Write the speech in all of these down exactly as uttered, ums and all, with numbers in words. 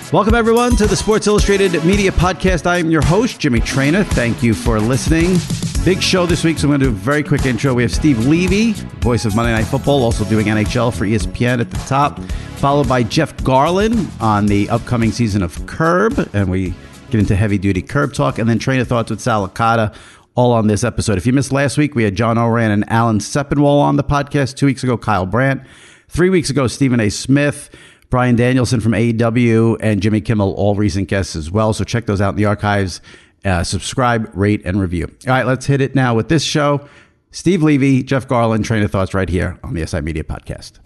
Welcome, everyone, to the Sports Illustrated Media Podcast. I am your host, Jimmy Traina. Thank you for listening. Big show this week, so I'm going to do a very quick intro. We have Steve Levy, voice of Monday Night Football, also doing N H L for E S P N at the top, followed by Jeff Garlin on the upcoming season of Curb, and we get into heavy-duty Curb talk, and then Train of Thoughts with Sal Licata, all on this episode. If you missed last week, we had John Oran and Alan Sepinwall on the podcast. Two weeks ago, Kyle Brandt. Three weeks ago, Stephen A. Smith. Brian Danielson from A E W, and Jimmy Kimmel, all recent guests as well. So check those out in the archives. Uh, subscribe, rate, and review. All right, let's hit it now with this show. Steve Levy, Jeff Garlin, Train of Thoughts right here on the S I Media Podcast.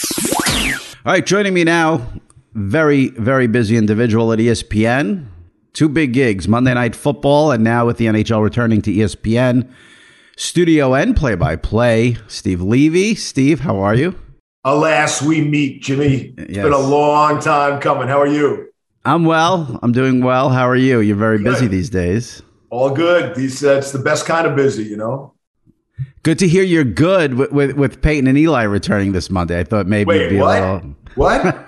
All right, joining me now, very, very busy individual at E S P N. Two big gigs, Monday Night Football, and now with the N H L returning to E S P N. Studio and play-by-play, Steve Levy. Steve, how are you? Alas, we meet, Jimmy. It's yes. been a long time coming. How are you? I'm well. I'm doing well. How are you? You're very good. busy these days. All good. These uh, it's the best kind of busy, you know. Good to hear you're good with, with, with Peyton and Eli returning this Monday. I thought maybe Wait, it'd be what? a little... What?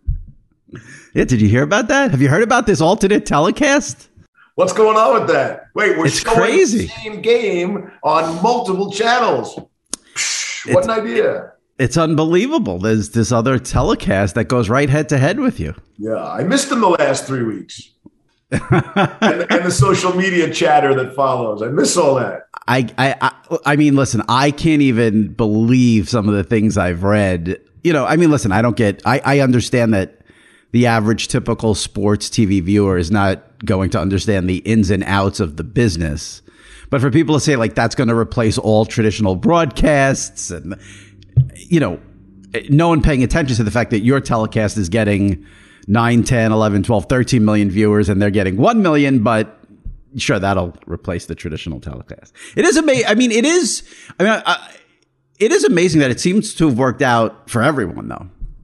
Yeah, did you hear about that? Have you heard about this alternate telecast? What's going on with that? Wait, we're it's showing crazy. the same game on multiple channels. Psh, what an idea. It's unbelievable. There's this other telecast that goes right head to head with you. Yeah, I missed them the last three weeks. and, and the social media chatter that follows. I miss all that. I, I, I, I mean, listen, I can't even believe some of the things I've read. You know, I mean, listen, I don't get, I, I understand that the average typical sports T V viewer is not going to understand the ins and outs of the business. But for people to say like that's going to replace all traditional broadcasts and, you know, no one paying attention to the fact that your telecast is getting nine, ten, eleven, twelve, thirteen million viewers and they're getting one million, but sure, that'll replace the traditional telecast. It is amazing. I mean, it is, I mean, I, it is amazing that it seems to have worked out for everyone, though.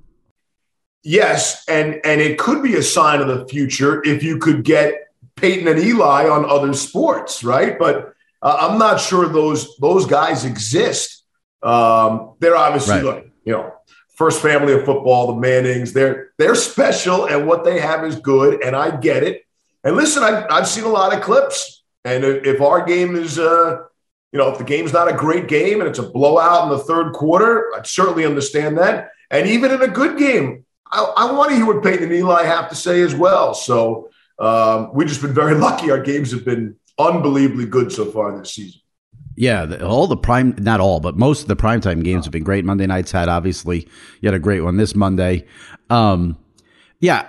Yes, and, and it could be a sign of the future if you could get Peyton and Eli on other sports, right? But uh, I'm not sure those those guys exist. Um, they're obviously, right. Look, you know, first family of football, the Mannings. They're they're special, and what they have is good, and I get it. And listen, I've I've seen a lot of clips, and if, if our game is, uh, you know, if the game's not a great game and it's a blowout in the third quarter, I'd certainly understand that. And even in a good game, I, I want to hear what Peyton and Eli have to say as well. So um, we've just been very lucky. Our games have been unbelievably good so far this season. Yeah, the, all the prime, not all, but most of the primetime games have been great. Monday night's had, obviously, you had a great one this Monday. Um, yeah,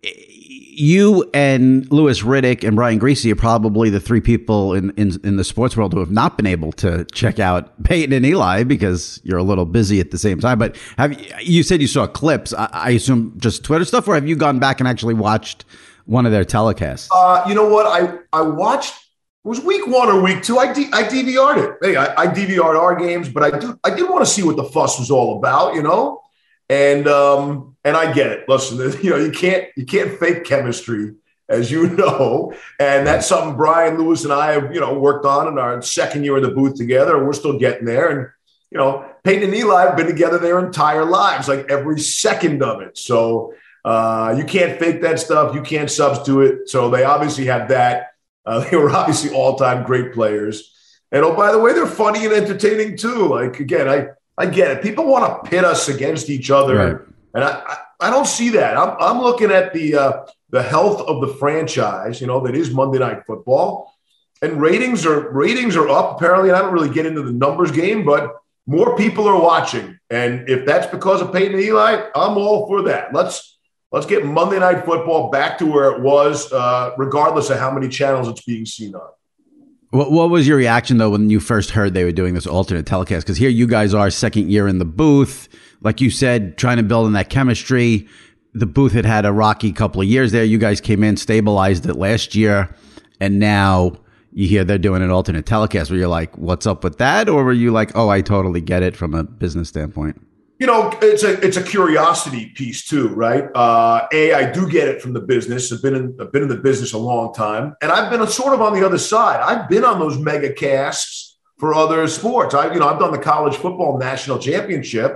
you and Louis Riddick and Brian Griese are probably the three people in, in, in the sports world who have not been able to check out Peyton and Eli because you're a little busy at the same time. But have you, you said you saw clips, I, I assume just Twitter stuff, or have you gone back and actually watched one of their telecasts? Uh, you know what? I, I watched. It was week one or week two. I D, I D V R'd it. Hey, I, I D V R'd our games, but I do I did want to see what the fuss was all about, you know. And um, and I get it. Listen, you know, you can't you can't fake chemistry, as you know, and that's something Brian Lewis and I have, you know, worked on in our second year in the booth together, and we're still getting there. And you know, Peyton and Eli have been together their entire lives, like every second of it. So uh, you can't fake that stuff. You can't substitute it. So they obviously have that. Uh, they were obviously all-time great players. And, oh, by the way, they're funny and entertaining, too. Like, again, I, I get it. People want to pit us against each other. Right. And I, I, I don't see that. I'm, I'm looking at the uh, the health of the franchise, you know, that is Monday Night Football. And ratings are ratings are up, apparently. And I don't really get into the numbers game, but more people are watching. And if that's because of Peyton and Eli, I'm all for that. Let's Let's get Monday Night Football back to where it was, uh, regardless of how many channels it's being seen on. What, what was your reaction, though, when you first heard they were doing this alternate telecast? Because here you guys are, second year in the booth. Like you said, trying to build in that chemistry. The booth had had a rocky couple of years there. You guys came in, stabilized it last year, and now you hear they're doing an alternate telecast. Where you're like, what's up with that? Or were you like, oh, I totally get it from a business standpoint? You know, it's a it's a curiosity piece too, right? Uh, a, I do get it from the business. I've been in I've been in the business a long time, and I've been a, sort of on the other side. I've been on those mega casts for other sports. I, you know, I've done the college football national championship,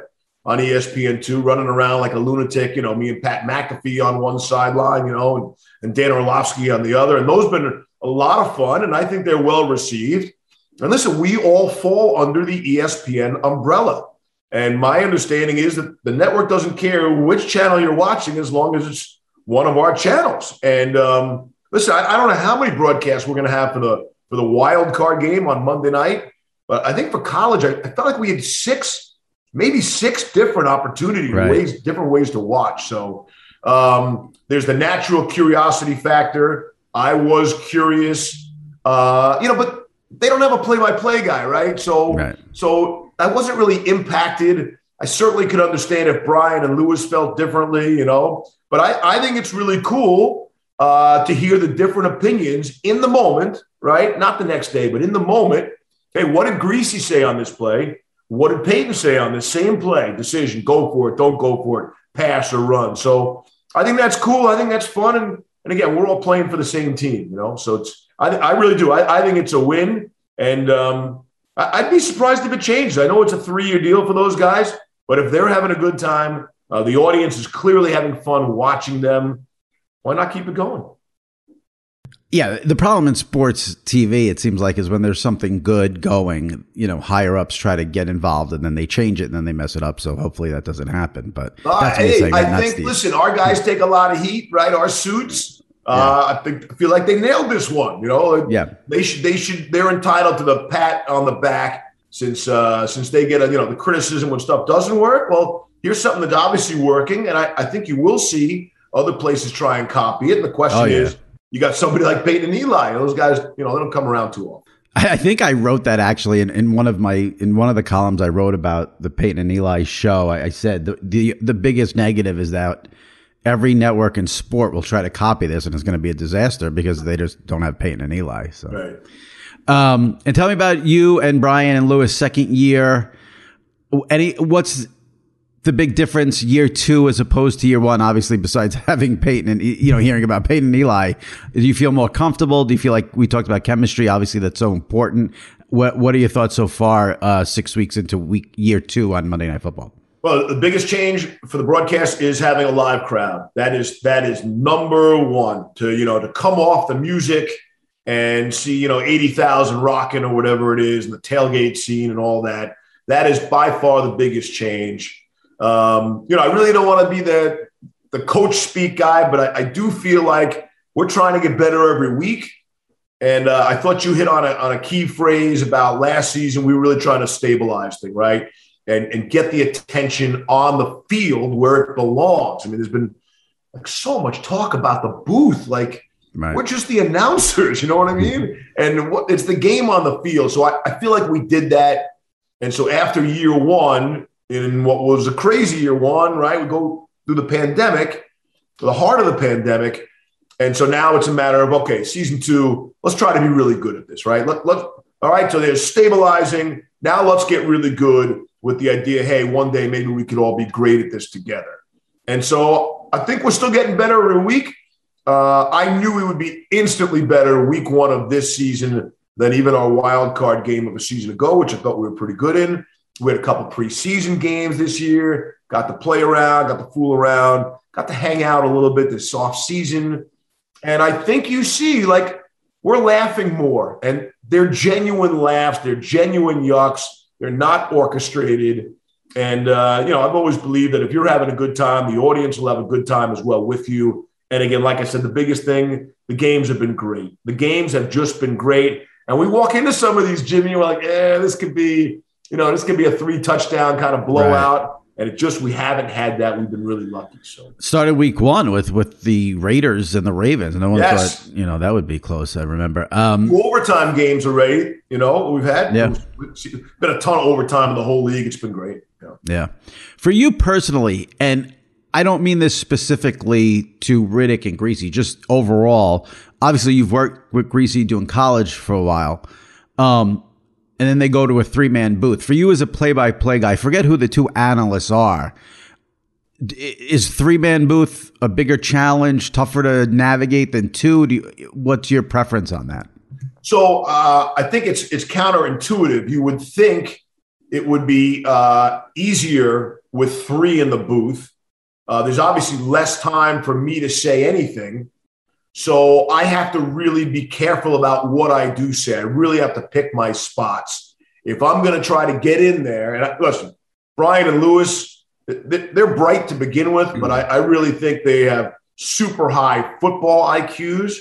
on E S P N two, running around like a lunatic. You know, me and Pat McAfee on one sideline, you know, and, and Dan Orlovsky on the other. And those have been a lot of fun, and I think they're well received. And listen, we all fall under the E S P N umbrella. And my understanding is that the network doesn't care which channel you're watching as long as it's one of our channels. And um, listen, I, I don't know how many broadcasts we're going to have for the for the wild card game on Monday night, but I think for college, I, I felt like we had six, maybe six different opportunities, right. ways, different ways to watch. So um, there's the natural curiosity factor. I was curious, uh, you know, but they don't have a play-by-play guy, right? So, right. so I wasn't really impacted. I certainly could understand if Brian and Lewis felt differently, you know, but I, I think it's really cool uh, to hear the different opinions in the moment, right? Not the next day, but in the moment. Hey, what did Greasy say on this play? What did Peyton say on this same play? Decision, go for it, don't go for it, pass or run. So I think that's cool. I think that's fun. And, and again, we're all playing for the same team, you know, so it's, I, I really do. I, I think it's a win. And um, I, I'd be surprised if it changes. I know it's a three-year deal for those guys, but if they're having a good time, uh, the audience is clearly having fun watching them, why not keep it going? Yeah, the problem in sports T V, it seems like, is when there's something good going, you know, higher ups try to get involved and then they change it and then they mess it up. So hopefully that doesn't happen. But uh, that's hey, saying, I not think, Steve. listen, our guys take a lot of heat, right? Our suits. Uh, yeah. I think I feel like they nailed this one. You know, yeah, they should they should they're entitled to the pat on the back since uh, since they get a, you know, the criticism when stuff doesn't work. Well, here's something that's obviously working, and I, I think you will see other places try and copy it. And the question oh, yeah. is, you got somebody like Peyton and Eli. Those guys, you know, they don't come around too often. I think I wrote that actually in, in one of my in one of the columns I wrote about the Peyton and Eli show. I, I said the, the the biggest negative is that every network in sport will try to copy this, and it's going to be a disaster because they just don't have Peyton and Eli. So, right. Um, and tell me about you and Brian and Lewis second year. Any what's the big difference year two as opposed to year one? Obviously, besides having Peyton and, you know, hearing about Peyton and Eli, do you feel more comfortable? Do you feel like we talked about chemistry? Obviously, that's so important. What What are your thoughts so far? Uh, six weeks into week year two on Monday Night Football. Well, the biggest change for the broadcast is having a live crowd. That is that is number one. To you know to come off the music and see you know eighty thousand rocking or whatever it is, and the tailgate scene and all that. That is by far the biggest change. Um, you know, I really don't want to be the the coach speak guy, but I, I do feel like we're trying to get better every week. And uh, I thought you hit on a on a key phrase about last season. We were really trying to stabilize things, right? And, and get the attention on the field where it belongs. I mean, there's been like so much talk about the booth. Like right. We're just the announcers, you know what I mean? And what, it's the game on the field. So I, I feel like we did that. And so after year one, in what was a crazy year one, right? We go through the pandemic, the heart of the pandemic. And so now it's a matter of, okay, season two, let's try to be really good at this, right? Let, let, all right, so there's stabilizing. Now let's get really good with the idea, hey, one day maybe we could all be great at this together. And so I think we're still getting better every week. Uh, I knew we would be instantly better week one of this season than even our wild card game of a season ago, which I thought we were pretty good in. We had a couple preseason games this year, got to play around, got to fool around, got to hang out a little bit this off season. And I think you see, like, we're laughing more, and they're genuine laughs. They're genuine yucks. They're not orchestrated. And, uh, you know, I've always believed that if you're having a good time, the audience will have a good time as well with you. And again, like I said, the biggest thing, the games have been great. The games have just been great. And we walk into some of these, Jimmy, we're like, eh, this could be, you know, this could be a three touchdown kind of blowout. Right. And it just, we haven't had that. We've been really lucky. So started week one with, with the Raiders and the Ravens. No one yes. thought, you know, that would be close. I remember. Um, Two overtime games already, you know, we've had. Yeah. It's been a ton of overtime in the whole league. It's been great. Yeah. yeah. For you personally, and I don't mean this specifically to Riddick and Greasy, just overall. Obviously, you've worked with Greasy doing college for a while. Um, And then they go to a three-man booth. For you as a play-by-play guy, forget who the two analysts are. Is three-man booth a bigger challenge, tougher to navigate than two? Do you, what's your preference on that? So uh, I think it's it's counterintuitive. You would think it would be uh, easier with three in the booth. Uh, there's obviously less time for me to say anything. So I have to really be careful about what I do say. I really have to pick my spots. If I'm going to try to get in there, and I, listen, Brian and Lewis, they're bright to begin with, but I, I really think they have super high football I Qs.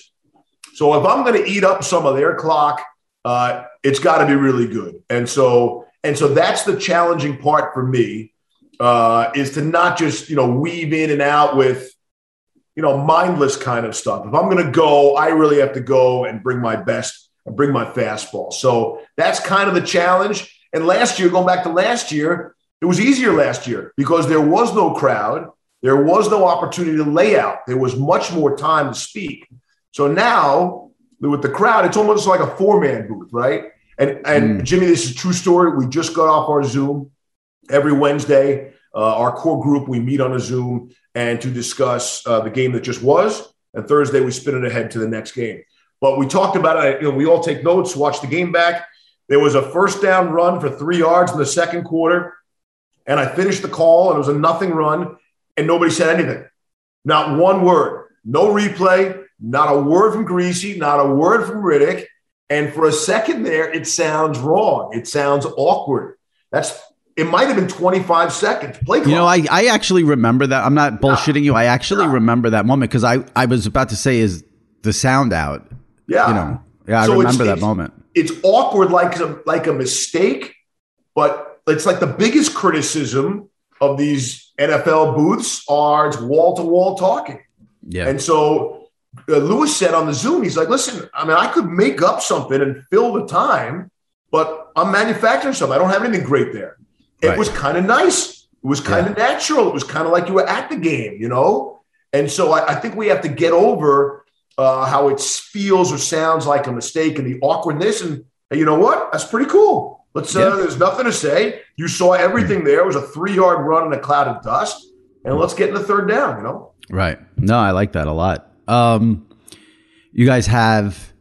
So if I'm going to eat up some of their clock, uh, it's got to be really good. And so, and so that's the challenging part for me, uh, is to not just, you know, weave in and out with, you know, mindless kind of stuff. If I'm going to go, I really have to go and bring my best and bring my fastball. So that's kind of the challenge. And last year, going back to last year, it was easier last year because there was no crowd. There was no opportunity to lay out. There was much more time to speak. So now with the crowd, it's almost like a four-man booth, right? And, and mm. Jimmy, this is a true story. We just got off our Zoom every Wednesday. Uh, our core group, we meet on a Zoom and to discuss uh, the game that just was. And Thursday, we spin it ahead to the next game. But we talked about it. You know, we all take notes, watch the game back. There was a first down run for three yards in the second quarter. And I finished the call, and it was a nothing run, and nobody said anything. Not one word. No replay, not a word from Greasy, not a word from Riddick. And for a second there, it sounds wrong. It sounds awkward. That's It might have been twenty-five seconds. Play clock. You know, I, I actually remember that. I'm not bullshitting yeah. you. I actually yeah. remember that moment because I, I was about to say, is the sound out? Yeah. You know, yeah, I so remember that moment. It's awkward like a, like a mistake, but it's like the biggest criticism of these N F L booths are it's wall-to-wall talking. Yeah. And so uh, Lewis said on the Zoom, he's like, listen, I mean, I could make up something and fill the time, but I'm manufacturing something. I don't have anything great there. It right. was kind of nice. It was kind of yeah. natural. It was kind of like you were at the game, you know? And so I, I think we have to get over uh, how it feels or sounds like a mistake and the awkwardness. And hey, you know what? That's pretty cool. Let's. Uh, yeah. There's nothing to say. You saw everything there. It was a three-yard run in a cloud of dust. And let's get in the third down, you know? Right. No, I like that a lot. Um, you guys have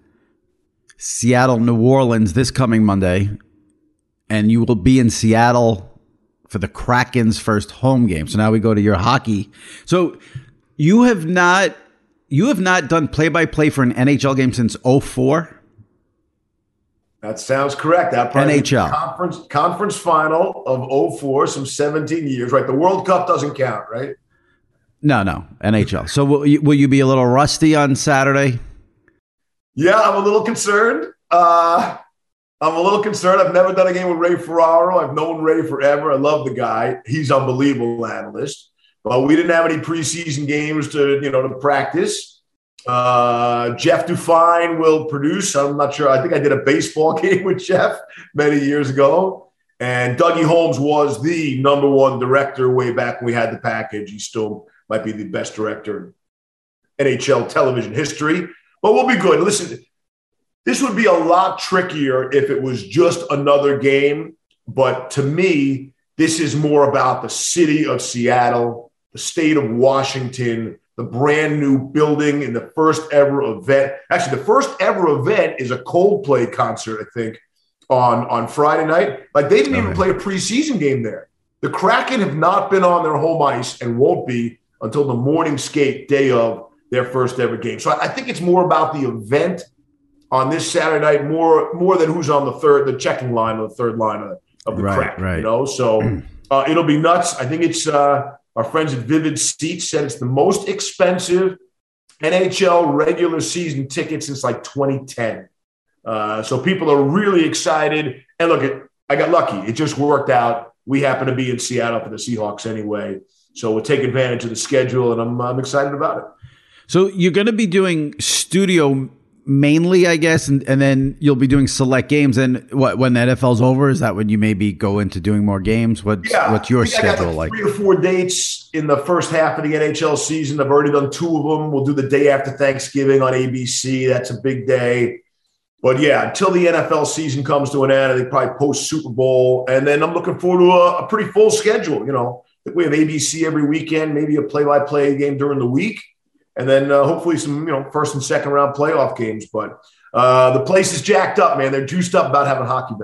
Seattle, New Orleans this coming Monday. And you will be in Seattle for the Kraken's first home game. So now we go to your hockey. So you have not you have not done play-by-play for an N H L game since oh four? That sounds correct. That N H L conference conference final of oh four, some seventeen years, right? The World Cup doesn't count, right? No, no, N H L. So will you, will you be a little rusty on Saturday? Yeah, I'm a little concerned. Uh, I'm a little concerned. I've never done a game with Ray Ferraro. I've known Ray forever. I love the guy. He's an unbelievable analyst. But we didn't have any preseason games to, you know, to practice. Uh, Jeff Dufine will produce. I'm not sure. I think I did a baseball game with Jeff many years ago. And Dougie Holmes was the number one director way back when we had the package. He still might be the best director in N H L television history. But we'll be good. Listen, this would be a lot trickier if it was just another game. But to me, this is more about the city of Seattle, the state of Washington, the brand new building in the first ever event. Actually, the first ever event is a Coldplay concert, I think, on, on Friday night. Like, they didn't okay. even play a preseason game there. The Kraken have not been on their home ice and won't be until the morning skate day of their first ever game. So I think it's more about the event on this Saturday night, more more than who's on the third, the checking line or the third line of, of the right, Kraken. Right. You know, so uh, it'll be nuts. I think it's uh, our friends at Vivid Seats said it's the most expensive N H L regular season ticket since like twenty ten. Uh, so people are really excited. And look, it, I got lucky. It just worked out. We happen to be in Seattle for the Seahawks anyway. So we'll take advantage of the schedule, and I'm, I'm excited about it. So you're going to be doing studio mainly, I guess, and, and then you'll be doing select games. And what, when the N F L's over, is that when you maybe go into doing more games? What's, yeah, what's your schedule I got like? like? Three or four dates in the first half of the N H L season. I've already done two of them. We'll do the day after Thanksgiving on A B C. That's a big day. But yeah, until the N F L season comes to an end, I think probably post Super Bowl. And then I'm looking forward to a, a pretty full schedule. You know, I think we have A B C every weekend, maybe a play-by-play game during the week. And then uh, hopefully some, you know, first and second round playoff games. But uh, the place is jacked up, man. They're juiced up about having hockey back.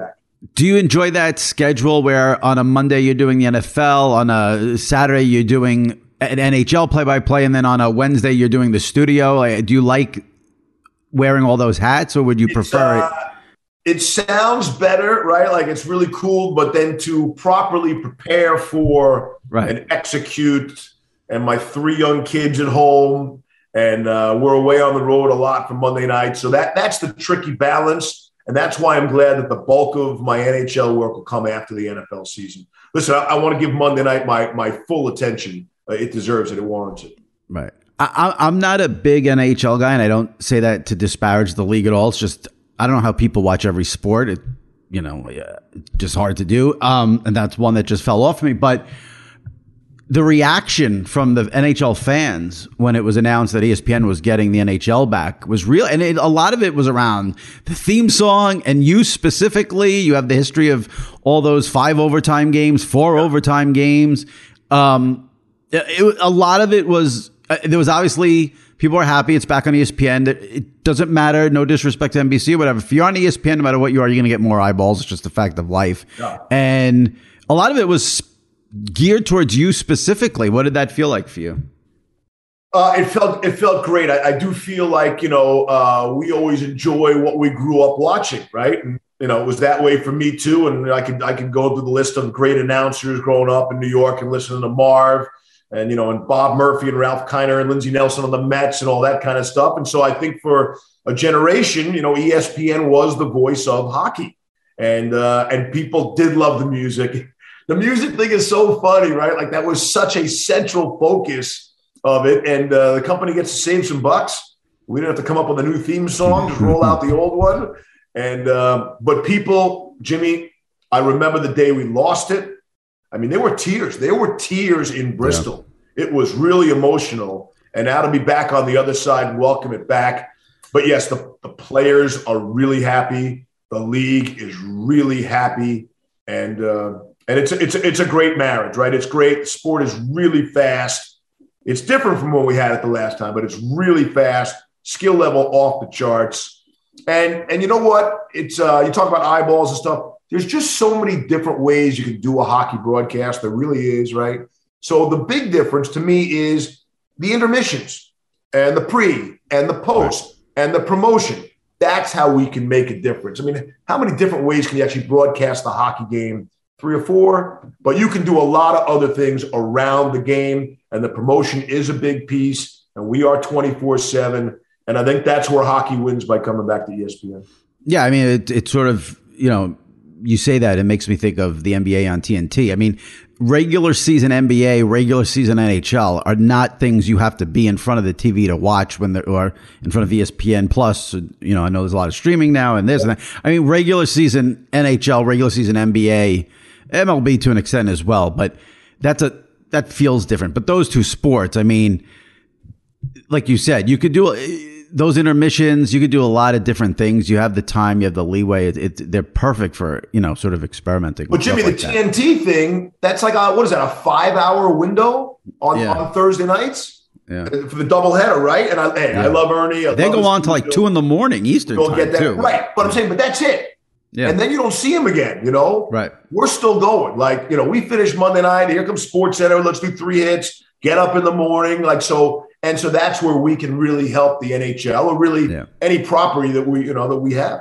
Do you enjoy that schedule where on a Monday you're doing the N F L, on a Saturday you're doing an N H L play-by-play, and then on a Wednesday you're doing the studio? Do you like wearing all those hats, or would you prefer uh, it? It sounds better, right? Like it's really cool, but then to properly prepare for right. and execute, and my three young kids at home, and uh, we're away on the road a lot for Monday night. So that that's the tricky balance. And that's why I'm glad that the bulk of my N H L work will come after the N F L season. Listen, I, I want to give Monday night my my full attention. Uh, it deserves it. It warrants it. Right. I, I'm not a big N H L guy, and I don't say that to disparage the league at all. It's just I don't know how people watch every sport. It, you know, uh, just hard to do. Um, and that's one that just fell off me. But the reaction from the N H L fans when it was announced that E S P N was getting the N H L back was real. And it, a lot of it was around the theme song, and you specifically. You have the history of all those five overtime games, four overtime games. Um, it, a lot of it was, uh, there was obviously, people are happy it's back on E S P N. It doesn't matter, no disrespect to N B C or whatever. If you're on E S P N, no matter what you are, you're going to get more eyeballs. It's just a fact of life. Yeah. And a lot of it was geared towards you specifically. What did that feel like for you? Uh, it felt it felt great. I, I do feel like, you know, uh, we always enjoy what we grew up watching, right? And, you know, it was that way for me too. And I could I could go through the list of great announcers growing up in New York and listening to Marv and, you know, and Bob Murphy and Ralph Kiner and Lindsey Nelson on the Mets and all that kind of stuff. And so I think for a generation, you know, E S P N was the voice of hockey, and uh, and people did love the music. The music thing is so funny, right? Like that was such a central focus of it. And uh, the company gets to save some bucks. We didn't have to come up with a new theme song, just roll out the old one. And, uh, but people, Jimmy, I remember the day we lost it. I mean, there were tears. There were tears in Bristol. Yeah. It was really emotional. And now to be back on the other side and welcome it back. But yes, the, the players are really happy. The league is really happy. And, uh, And it's it's it's a great marriage, right? It's great. The sport is really fast. It's different from what we had it the last time, but it's really fast. Skill level off the charts. And and you know what? It's uh, you talk about eyeballs and stuff. There's just so many different ways you can do a hockey broadcast. There really is, right? So the big difference to me is the intermissions and the pre and the post and the promotion. That's how we can make a difference. I mean, how many different ways can you actually broadcast the hockey game? Three or four, but you can do a lot of other things around the game, and the promotion is a big piece, and we are twenty-four seven, and I think that's where hockey wins by coming back to E S P N. Yeah, I mean, it, it's sort of, you know, you say that, it makes me think of the N B A on T N T. I mean, regular season N B A, regular season N H L are not things you have to be in front of the T V to watch when they're, or in front of E S P N Plus. You know, I know there's a lot of streaming now and this yeah. and that. I mean, regular season N H L, regular season N B A, M L B to an extent as well, but that's a that feels different. But those two sports, I mean, like you said, you could do those intermissions. You could do a lot of different things. You have the time, you have the leeway. It, it, they're perfect for, you know, sort of experimenting. But Jimmy, the like T N T that. thing, that's like a, what is that? A five-hour window on, yeah. on Thursday nights yeah. for the doubleheader, right? And I, hey, yeah. I love Ernie. I they love go on to like two in the morning Eastern time get that, too. Right, but I'm saying, but that's it. Yeah. And then you don't see him again, you know? Right. We're still going. Like, you know, we finished Monday night. Here comes Sports Center. Let's do three hits. Get up in the morning. Like, so, and so that's where we can really help the N H L or really yeah. any property that we, you know, that we have.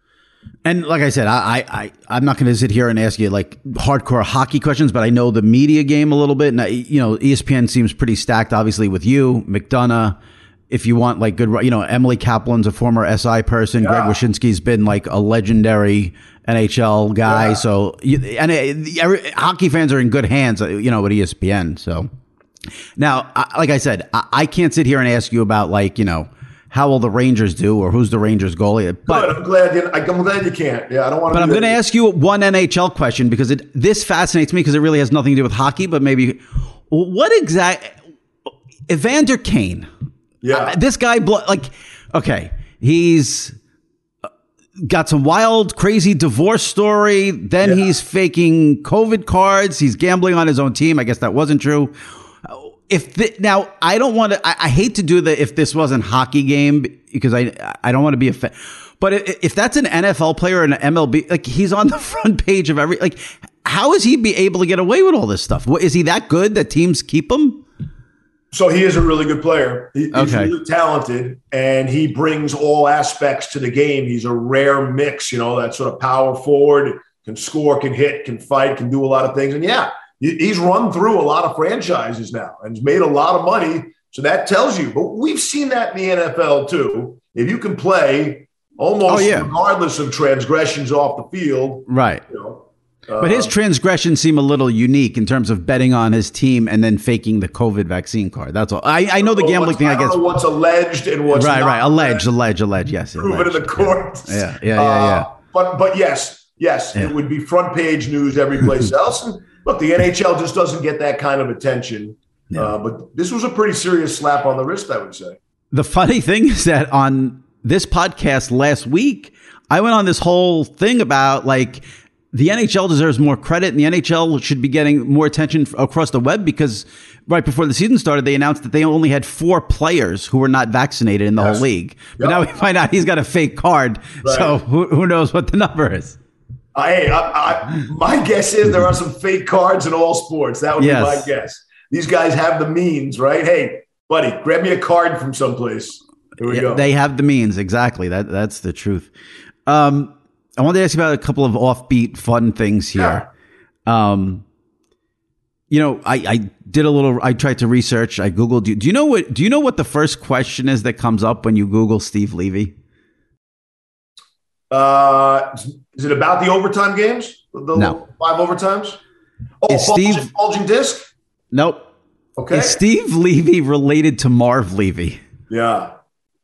And like I said, I, I, I'm not going to sit here and ask you like hardcore hockey questions, but I know the media game a little bit. And, I, you know, E S P N seems pretty stacked, obviously, with you, McDonough. If you want like good, you know, Emily Kaplan's a former S I person. Yeah. Greg Wyshynski's been like a legendary N H L guy. Yeah. So, and it, every, hockey fans are in good hands, you know, with E S P N. So now, I, like I said, I, I can't sit here and ask you about like, you know, how will the Rangers do or who's the Rangers goalie. But good. I'm glad you, I'm glad you can't. Yeah, I don't want to. But I'm going to ask you one N H L question because it this fascinates me because it really has nothing to do with hockey, but maybe what exact Evander Kane. Yeah, uh, this guy, like, okay, he's got some wild, crazy divorce story. Then yeah. he's faking COVID cards. He's gambling on his own team. I guess that wasn't true. if the, now I don't want to, I, I hate to do the if this wasn't hockey game because I I don't want to be a fan. But if, if that's an N F L player and an M L B, like he's on the front page of every, like how is he be able to get away with all this stuff? What, is he that good that teams keep him? So he is a really good player. He, he's okay. really talented, and he brings all aspects to the game. He's a rare mix, you know, that sort of power forward, can score, can hit, can fight, can do a lot of things. And yeah, he's run through a lot of franchises now and he's made a lot of money. So that tells you. But we've seen that in the N F L too. If you can play almost oh, yeah. regardless of transgressions off the field. Right. You know, but his transgressions seem a little unique in terms of betting on his team and then faking the COVID vaccine card. That's all. I, I know the gambling thing. I, I guess don't know what's alleged and what's right, not right. Alleged, alleged, alleged. Yes, proven alleged. in the courts. Yeah, yeah, yeah, yeah. yeah. Uh, but but yes, yes, yeah. It would be front page news every place else. And look, the N H L just doesn't get that kind of attention. Yeah. Uh, but this was a pretty serious slap on the wrist, I would say. The funny thing is that on this podcast last week, I went on this whole thing about like. The N H L deserves more credit, and the N H L should be getting more attention across the web because right before the season started, they announced that they only had four players who were not vaccinated in the yes. whole league. But yep. now we find out he's got a fake card, right. so who, who knows what the number is? Uh, hey, I, I, my guess is there are some fake cards in all sports. That would yes. be my guess. These guys have the means, right? Hey, buddy, grab me a card from someplace. Here we yeah, go. They have the means, exactly. That That's the truth. Um I wanted to ask you about a couple of offbeat fun things here. Yeah. Um, you know, I, I did a little, I tried to research. I Googled, do, do you know what, do you know what the first question is that comes up when you Google Steve Levy? Uh, is it about the overtime games? The no. Five overtimes? Oh, is bulging, Steve, bulging disc? Nope. Okay. Is Steve Levy related to Marv Levy? Yeah.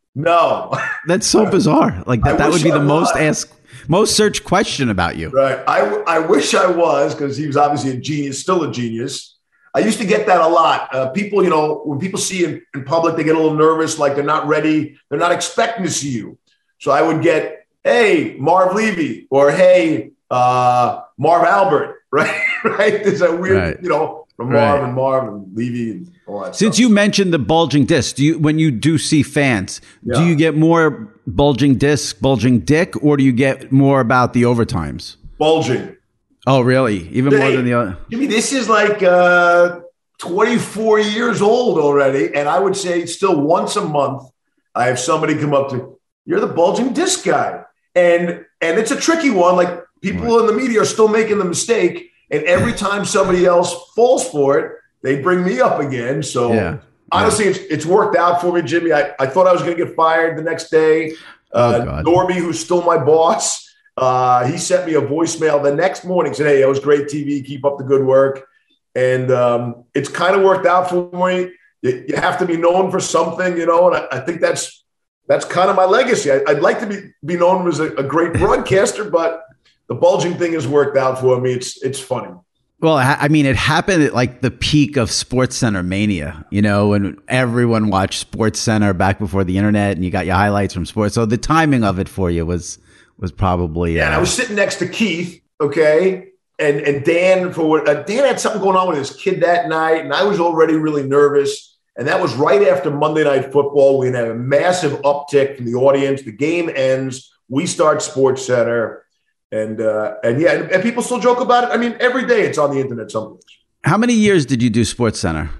No. That's so bizarre. Like that, that would be the I most was. asked. Most searched question about you. Right. I, I wish I was because he was obviously a genius, still a genius. I used to get that a lot. Uh, people, you know, when people see you in, in public, they get a little nervous, like they're not ready. They're not expecting to see you. So I would get, hey, Marv Levy, or hey, uh, Marv Albert, right? right. There's a weird, right. you know, from Marv right. and Marv and Levy and all that Since stuff. you mentioned the bulging disc, do you, when you do see fans, yeah. do you get more bulging disc, bulging dick, or do you get more about the overtimes? Bulging. Oh, really? Even hey, more than the other? Jimmy, this is like uh, twenty-four years old already, and I would say still once a month, I have somebody come up to, you're the bulging disc guy. And and it's a tricky one. Like people right. in the media are still making the mistake, and every time somebody else falls for it, they bring me up again. So yeah. honestly, yeah. It's, it's worked out for me, Jimmy. I, I thought I was going to get fired the next day. Uh, oh, Norby, who's still my boss, uh, he sent me a voicemail the next morning, said, hey, that was great T V. Keep up the good work. And um, it's kind of worked out for me. You, you have to be known for something, you know, and I, I think that's that's kind of my legacy. I, I'd like to be, be known as a, a great broadcaster, but the bulging thing has worked out for me. It's it's funny. Well, I mean, it happened at like the peak of SportsCenter mania, you know, when everyone watched SportsCenter back before the internet and you got your highlights from sports. So the timing of it for you was was probably. Yeah, uh, and I was sitting next to Keith, okay, and and Dan for what uh, Dan had something going on with his kid that night, and I was already really nervous. And that was right after Monday Night Football. We had a massive uptick from the audience. The game ends. We start SportsCenter. And, uh, and yeah, and, and people still joke about it. I mean, every day it's on the internet someplace. How many years did you do SportsCenter?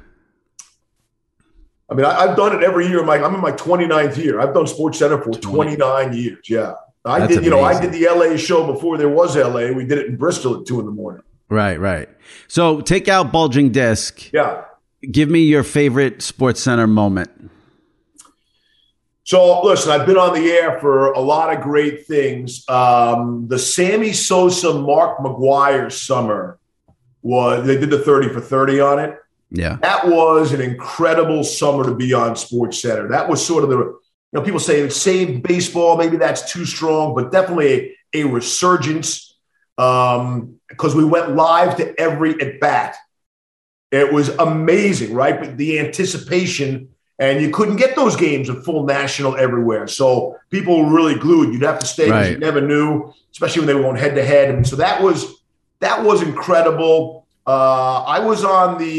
I mean, I, I've done it every year. My, I'm in my twenty-ninth year. I've done SportsCenter for twenty-nine years. Yeah. I That's did, you amazing. know, I did the L A show before there was L A. We did it in Bristol at two in the morning. Right, right. So take out bulging disc. Yeah. Give me your favorite SportsCenter moment. So, listen, I've been on the air for a lot of great things. Um, the Sammy Sosa, Mark McGwire summer was, they did the thirty for thirty on it. Yeah. That was an incredible summer to be on SportsCenter. That was sort of the, you know, people say it saved baseball. Maybe that's too strong, but definitely a, a resurgence um, because we went live to every at bat. It was amazing, right? But the anticipation, and you couldn't get those games in full national everywhere. So people were really glued. You'd have to stay because right. you never knew, especially when they were going head to head. And so that was that was incredible. Uh, I was on the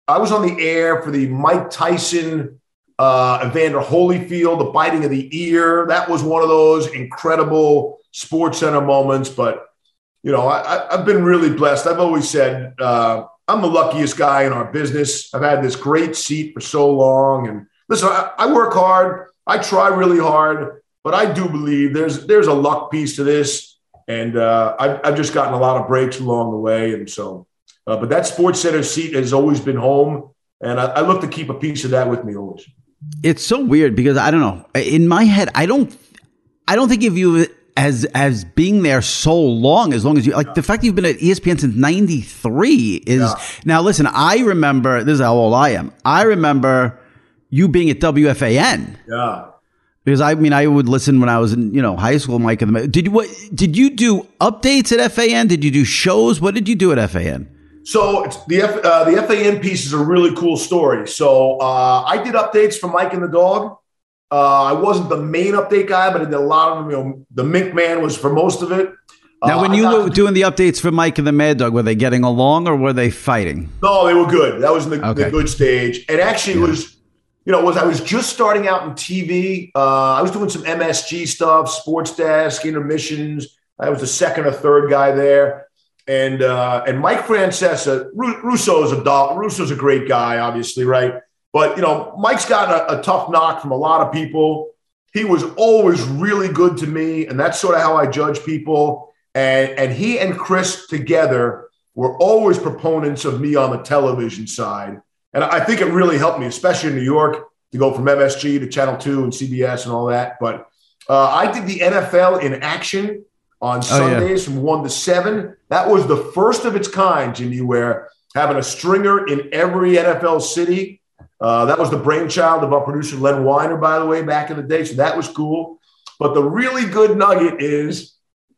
I was on the air for the Mike Tyson, uh, Evander Holyfield, the biting of the ear. That was one of those incredible Sports Center moments. But, you know, I, I've been really blessed. I've always said uh, I'm the luckiest guy in our business. I've had this great seat for so long. And listen, I, I work hard. I try really hard. But I do believe there's there's a luck piece to this. And uh, I've, I've just gotten a lot of breaks along the way. And so, uh, but that Sports Center seat has always been home. And I, I look to keep a piece of that with me always. It's so weird because I don't know. In my head, I don't, I don't think of you as as being there so long. As long as you like yeah. the fact that you've been at E S P N since ninety-three is yeah. now. Listen, I remember this is how old I am. I remember you being at W F A N. Yeah. Because I mean, I would listen when I was in, you know, high school. Mike, and the did you what? Did you do updates at F A N? Did you do shows? What did you do at F A N? So it's the F, uh, the F A N piece is a really cool story. So uh, I did updates for Mike and the Dog. Uh, I wasn't the main update guy, but I did a lot of them. You know, the Mink Man was for most of it. Now, uh, when you were doing the updates for Mike and the Mad Dog, were they getting along or were they fighting? No, they were good. That was the, okay. the good stage. And actually, yeah. it was. You know, was I was just starting out in T V. Uh, I was doing some M S G stuff, Sports Desk, intermissions. I was the second or third guy there, and uh, and Mike Francesa, Russo's a doll, Russo's a great guy, obviously, right? But you know, Mike's gotten a, a tough knock from a lot of people. He was always really good to me, and that's sort of how I judge people. And and he and Chris together were always proponents of me on the television side. And I think it really helped me, especially in New York, to go from M S G to Channel two and C B S and all that. But uh, I did the N F L in action on Sundays oh, yeah. from one to seven. That was the first of its kind, Jimmy, where having a stringer in every N F L city. Uh, that was the brainchild of our producer, Len Weiner, by the way, back in the day. So that was cool. But the really good nugget is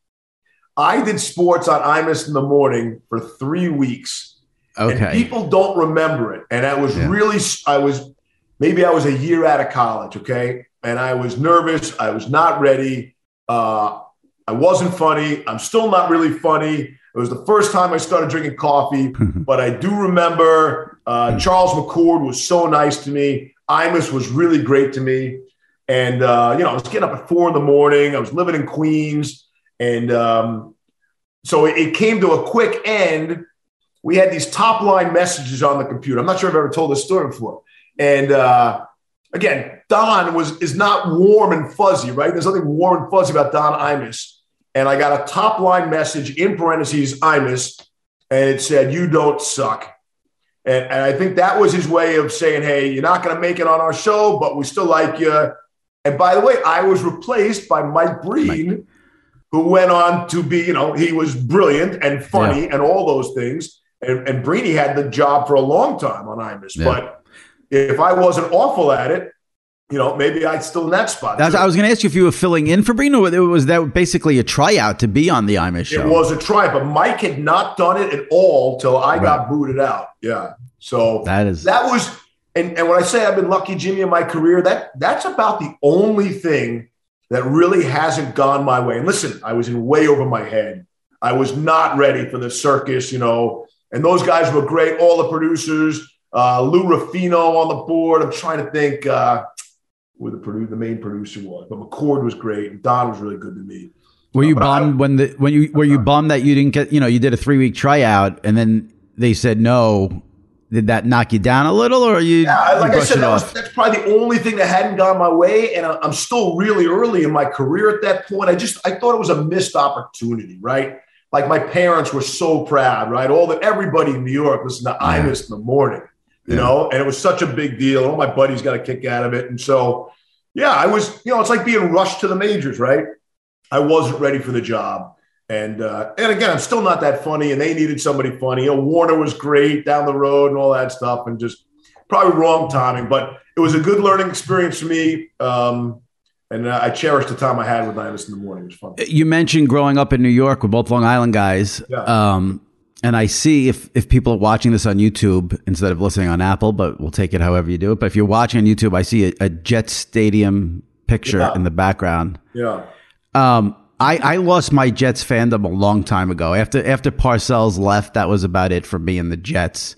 I did sports on Imus in the morning for three weeks. Okay. And people don't remember it. And I was yeah. really, I was, maybe I was a year out of college, okay? And I was nervous. I was not ready. Uh, I wasn't funny. I'm still not really funny. It was the first time I started drinking coffee. But I do remember uh, Charles McCord was so nice to me. Imus was really great to me. And, uh, you know, I was getting up at four in the morning. I was living in Queens. And um, so it, it came to a quick end. We had these top line messages on the computer. I'm not sure if I've ever told this story before. And uh, again, Don was is not warm and fuzzy, right? There's nothing warm and fuzzy about Don Imus. And I got a top line message in parentheses, Imus, and it said, "You don't suck." And, and I think that was his way of saying, hey, you're not going to make it on our show, but we still like you. And by the way, I was replaced by Mike Breen, Mike. who went on to be, you know, he was brilliant and funny yeah. and all those things. And, and Breeny had the job for a long time on Imus. Yeah. But if I wasn't awful at it, you know, maybe I'd still in that spot. That's, I was going to ask you if you were filling in for Breeny, or was that basically a tryout to be on the Imus show? It was a tryout, but Mike had not done it at all till I right. got booted out. Yeah. So that is that was, and, and when I say I've been lucky, Jimmy, in my career, that that's about the only thing that really hasn't gone my way. And listen, I was in way over my head. I was not ready for the circus, you know. And those guys were great, all the producers, uh, Lou Ruffino on the board. I'm trying to think uh, who the, produ- the main producer was. But McCord was great, and Don was really good to me. Were you uh, bummed I, when the when you were you bummed that you didn't get, you know, you did a three week tryout and then they said no? Did that knock you down a little, or you? Yeah, like you I said, that was, that's probably the only thing that hadn't gone my way, and I'm still really early in my career at that point. I just I thought it was a missed opportunity, right? Like my parents were so proud, right? All the everybody in New York listened to yeah. Imus in the morning, you yeah. know, and it was such a big deal. All my buddies got a kick out of it, and so yeah, I was, you know, it's like being rushed to the majors, right? I wasn't ready for the job, and uh, and again, I'm still not that funny, and they needed somebody funny. You know, Warner was great down the road and all that stuff, and just probably wrong timing, but it was a good learning experience for me. Um, And I cherished the time I had with Imus in the morning. It was fun. You mentioned growing up in New York with both Long Island guys. Yeah. Um, and I see if, if people are watching this on YouTube instead of listening on Apple, but we'll take it however you do it. But if you're watching on YouTube, I see a, a Jet Stadium picture yeah. in the background. Yeah. Um, I, I lost my Jets fandom a long time ago. After after Parcells left, that was about it for me and the Jets.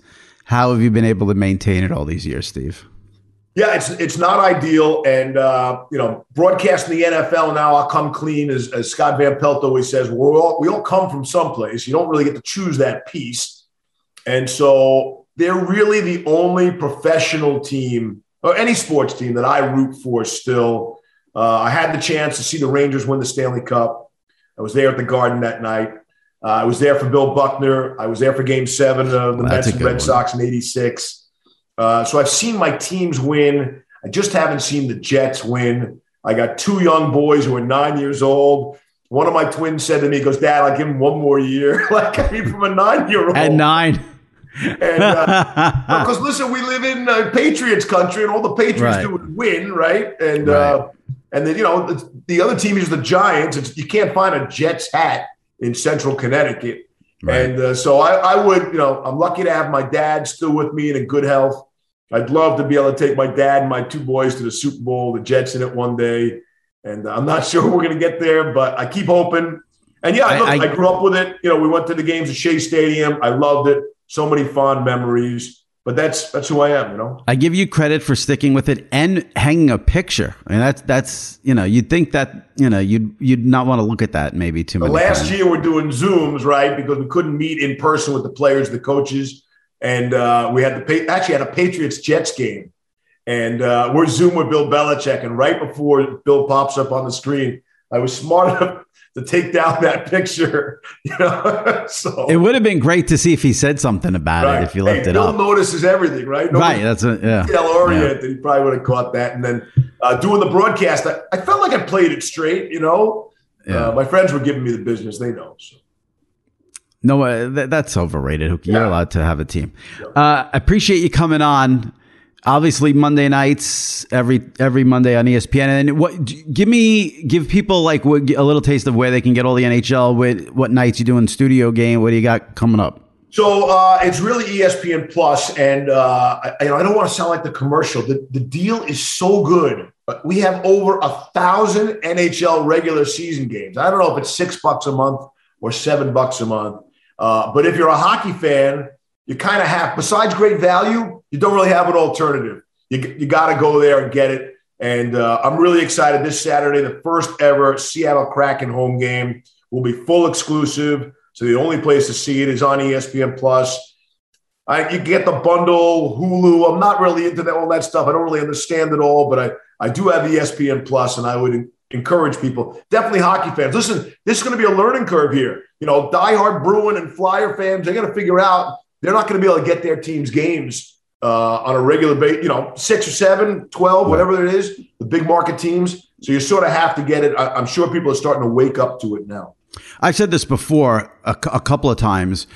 How have you been able to maintain it all these years, Steve? Yeah, it's it's not ideal. And, uh, you know, broadcasting the N F L now, I'll come clean, as, as Scott Van Pelt always says, we're all, we all come from someplace. You don't really get to choose that piece. And so they're really the only professional team or any sports team that I root for still. Uh, I had the chance to see the Rangers win the Stanley Cup. I was there at the Garden that night. Uh, I was there for Bill Buckner. I was there for Game Seven of the well, Mets and Red one. Sox in eighty-six. Uh, so I've seen my teams win. I just haven't seen the Jets win. I got two young boys who are nine years old. One of my twins said to me, he goes, Dad, I'll give him one more year. Like, I mean, from a nine-year-old. At nine. And because, uh, listen, we live in uh, Patriots country, and all the Patriots right. do is win, right? And, right. Uh, and then, you know, the, the other team is the Giants. It's, you can't find a Jets hat in central Connecticut. Right. And uh, so I, I would, you know, I'm lucky to have my dad still with me and in good health. I'd love to be able to take my dad and my two boys to the Super Bowl, the Jets in it one day. And I'm not sure we're going to get there, but I keep hoping. And, yeah, I, look, I, I grew up with it. You know, we went to the games at Shea Stadium. I loved it. So many fond memories. But that's that's who I am, you know. I give you credit for sticking with it and hanging a picture. I mean, that's, that's you know, you'd think that, you know, you'd you'd not want to look at that maybe too much. Last times. year we're doing Zooms, right, because we couldn't meet in person with the players, the coaches. And uh, we had the actually had a Patriots-Jets game. And uh, we're Zoom with Bill Belichick. And right before Bill pops up on the screen, I was smart enough to take down that picture. You know, so it would have been great to see if he said something about right. it if you left hey, it Bill up. Bill notices everything, right? Nobody, right. That's a, yeah. detail oriented. Yeah. He probably would have caught that. And then uh, doing the broadcast, I, I felt like I played it straight. You know, yeah. uh, my friends were giving me the business. They know. So. No, uh, th- that's overrated. You're yeah. allowed to have a team. Yeah. Uh, I appreciate you coming on. Obviously, Monday nights every every Monday on E S P N. And what give me give people like a little taste of where they can get all the N H L. With what nights you doing studio game? What do you got coming up? So uh, it's really E S P N Plus, and uh, I, you know I don't want to sound like the commercial. The the deal is so good. We have over a thousand N H L regular season games. I don't know if it's six bucks a month or seven bucks a month, uh, but if you're a hockey fan, you kind of have. Besides great value, you don't really have an alternative. You you got to go there and get it. And uh, I'm really excited. This Saturday, the first ever Seattle Kraken home game will be full exclusive. So the only place to see it is on E S P N Plus. I, you get the bundle, Hulu. I'm not really into that, all that stuff. I don't really understand it all, but I, I do have E S P N Plus, and I would encourage people, definitely hockey fans. Listen, this is going to be a learning curve here. You know, diehard Bruin and Flyer fans, they're going to figure out they're not going to be able to get their team's games uh, on a regular basis, you know, six or seven, twelve, whatever it is, the big market teams. So you sort of have to get it. I, I'm sure people are starting to wake up to it now. I've said this before a, a couple of times.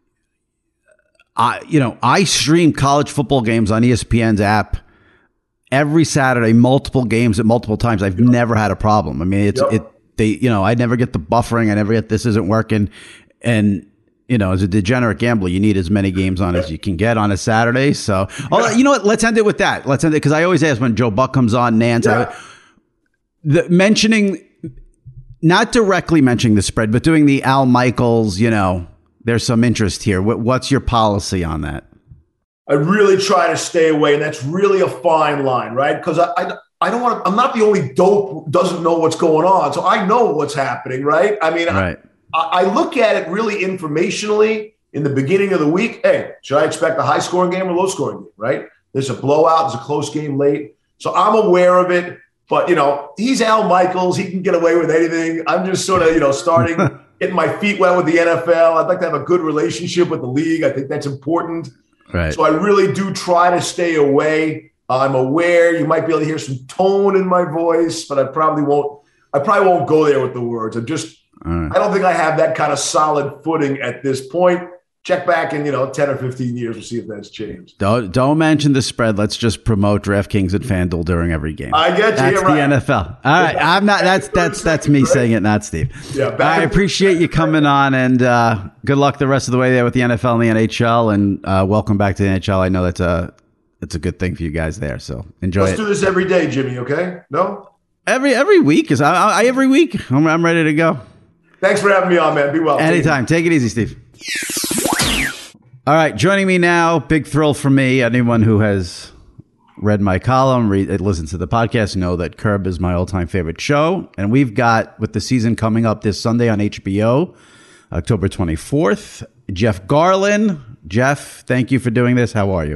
I, you know, I stream college football games on E S P N's app every Saturday, multiple games at multiple times. I've yep. never had a problem. I mean, it's, yep. it, they, you know, I never get the buffering. I never get this isn't working. And, you know, as a degenerate gambler, you need as many games on as you can get on a Saturday. So, oh, you know what? Let's end it with that. Let's end it because I always ask when Joe Buck comes on, Nance, yeah. I, the mentioning, not directly mentioning the spread, but doing the Al Michaels, you know, there's some interest here. What, what's your policy on that? I really try to stay away, and that's really a fine line, right? Because I, I, I don't want to. I'm not the only dope who doesn't know what's going on, so I know what's happening, right? I mean, right. I, I look at it really informationally in the beginning of the week. Hey, should I expect a high-scoring game or low-scoring game? Right? There's a blowout. There's a close game late, so I'm aware of it. But you know, he's Al Michaels. He can get away with anything. I'm just sort of, you know, starting getting my feet wet with the N F L. I'd like to have a good relationship with the league. I think that's important. Right. So I really do try to stay away. I'm aware you might be able to hear some tone in my voice, but I probably won't. I probably won't go there with the words. I'm just. Right. I don't think I have that kind of solid footing at this point. Check back in, you know, ten or fifteen years. We'll see if that's changed. Don't don't mention the spread. Let's just promote DraftKings and FanDuel during every game. I get you. That's right. the N F L. All right, I'm not. That's that's that's me saying it, not Steve. Yeah. I appreciate you coming on, and uh, good luck the rest of the way there with the N F L and the N H L, and uh, welcome back to the N H L. I know that's a it's a good thing for you guys there. So enjoy. Let's it. do this every day, Jimmy. Okay? No. Every every week is I, I every week. I'm I'm ready to go. Thanks for having me on, man. Be well. Anytime. Take it easy, Steve. All right, joining me now, big thrill for me. Anyone who has read my column, read, listened to the podcast, know that Curb is my all-time favorite show. And we've got, with the season coming up this Sunday on H B O, October twenty-fourth, Jeff Garlin. Jeff, thank you for doing this. How are you?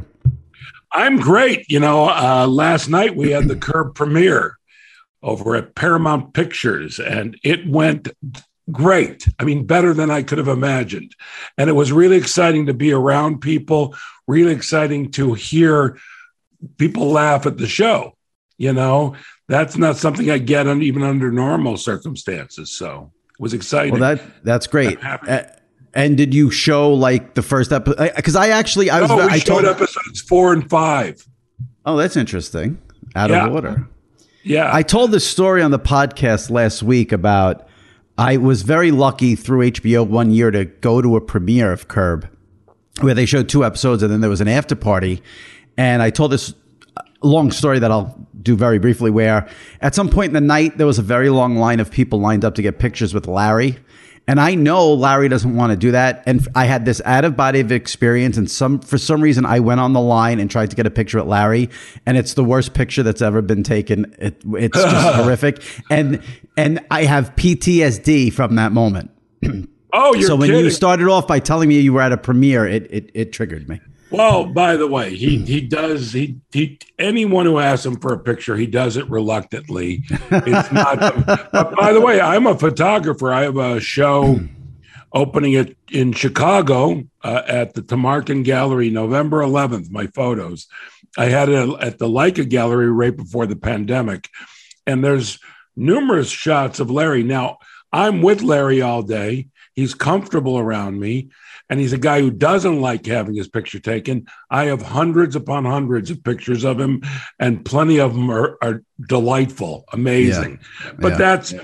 I'm great. You know, uh, last night we had the Curb premiere over at Paramount Pictures, and it went great. I mean, better than I could have imagined. And it was really exciting to be around people, really exciting to hear people laugh at the show. You know, that's not something I get on, even under normal circumstances. So it was exciting. Well, that that's great. Uh, and did you show like the first episode? Because I actually, I was, no, we I showed told, episodes four and five. Oh, that's interesting. Out Yeah. of order. Yeah. I told this story on the podcast last week about I was very lucky through H B O one year to go to a premiere of Curb where they showed two episodes and then there was an after party. And I told this long story that I'll do very briefly where at some point in the night, there was a very long line of people lined up to get pictures with Larry. And I know Larry doesn't want to do that. And I had this out of body experience. And some, for some reason, I went on the line and tried to get a picture with Larry. And it's the worst picture that's ever been taken. It, it's just horrific. And, and I have P T S D from that moment. Oh, you're So when kidding. you started off by telling me you were at a premiere, it, it, it triggered me. Well, by the way, he he does he he anyone who asks him for a picture, he does it reluctantly. It's not. But by the way, I'm a photographer. I have a show opening it in Chicago uh, at the Tamarkin Gallery, November eleventh. My photos. I had it at the Leica Gallery right before the pandemic, and there's numerous shots of Larry. Now I'm with Larry all day. He's comfortable around me. And he's a guy who doesn't like having his picture taken. I have hundreds upon hundreds of pictures of him, and plenty of them are, are delightful, amazing. Yeah. But yeah. that's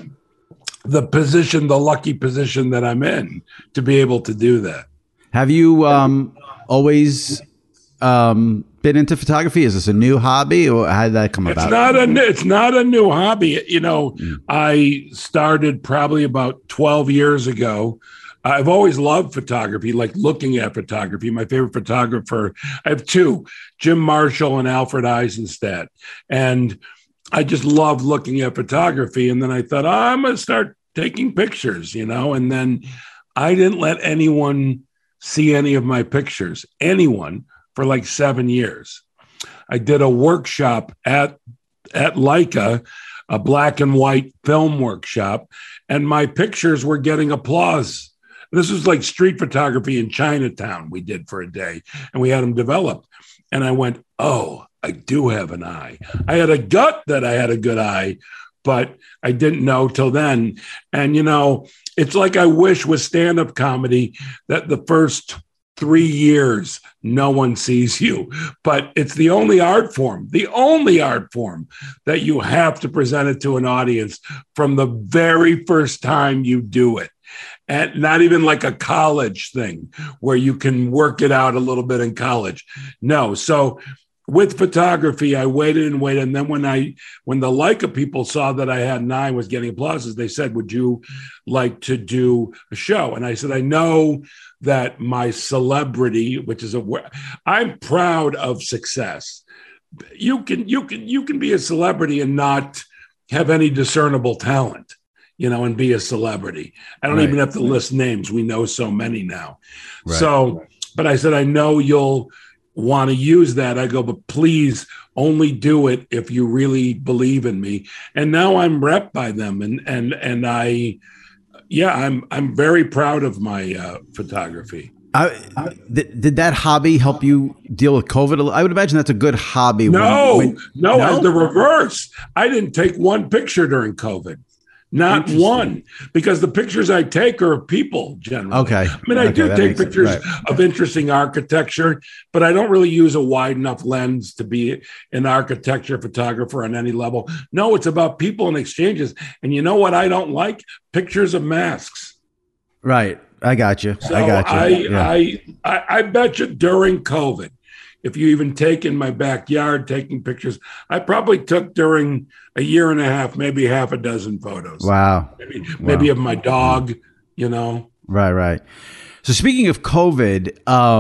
the position, the lucky position that I'm in to be able to do that. Have you um, always um, been into photography? Is this a new hobby, or how did that come it's about? Not a, it's not a new hobby. You know, mm. I started probably about twelve years ago. I've always loved photography, like looking at photography. My favorite photographer, I have two, Jim Marshall and Alfred Eisenstadt. And I just love looking at photography. And then I thought, oh, I'm going to start taking pictures, you know? And then I didn't let anyone see any of my pictures, anyone, for like seven years. I did a workshop at, at Leica, a black and white film workshop, and my pictures were getting applause. This was like street photography in Chinatown we did for a day, and we had them developed. And I went, oh, I do have an eye. I had a gut that I had a good eye, but I didn't know till then. And, you know, it's like I wish with stand-up comedy that the first three years, no one sees you. But it's the only art form, the only art form that you have to present it to an audience from the very first time you do it. And not even like a college thing where you can work it out a little bit in college. No. So with photography, I waited and waited. And then when I, when the Leica people saw that I had an eye and was getting applauses, they said, would you like to do a show? And I said, I know that my celebrity, which is a, I'm proud of success. You can, you can, you can be a celebrity and not have any discernible talent. You know, and be a celebrity. I don't right. even have to list names. We know so many now. Right. So, but I said, I know you'll want to use that. I go, but please only do it if you really believe in me. And now I'm repped by them. And, and, and I, yeah, I'm, I'm very proud of my uh, photography. I, th- did that hobby help you deal with COVID? I would imagine that's a good hobby. No, when, when, no, no, as the reverse. I didn't take one picture during COVID. Not one, because the pictures I take are of people generally. Okay. I mean, I okay, do take pictures right. of interesting architecture, but I don't really use a wide enough lens to be an architecture photographer on any level. No, it's about people and exchanges. And you know what I don't like? Pictures of masks. Right. I got you. So I got you. I, yeah. I, I, I bet you during COVID, if you even take in my backyard taking pictures, I probably took during a year and a half, maybe half a dozen photos. Wow. Maybe, wow. maybe of my dog, you know. Right, right. So speaking of COVID, um,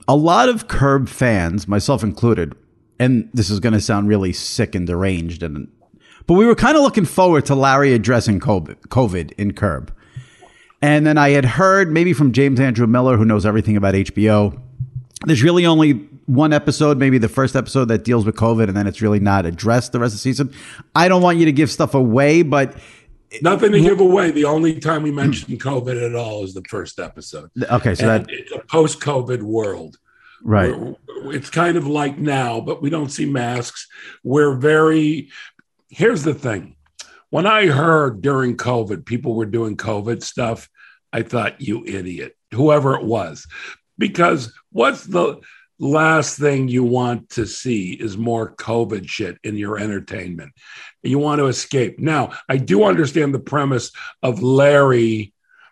a lot of Curb fans, myself included, and this is going to sound really sick and deranged, and but we were kind of looking forward to Larry addressing COVID, COVID in Curb. And then I had heard maybe from James Andrew Miller, who knows everything about H B O, there's really only one episode, maybe the first episode, that deals with COVID, and then it's really not addressed the rest of the season. I don't want you to give stuff away, but... Nothing to give away. The only time we mention COVID at all is the first episode. Okay, so and that... it's a post-COVID world. Right. We're, it's kind of like now, but we don't see masks. We're very... Here's the thing. When I heard during COVID, people were doing COVID stuff, I thought, you idiot, whoever it was. Because what's the last thing you want to see is more COVID shit in your entertainment. You want to escape. Now, I do understand the premise of Larry,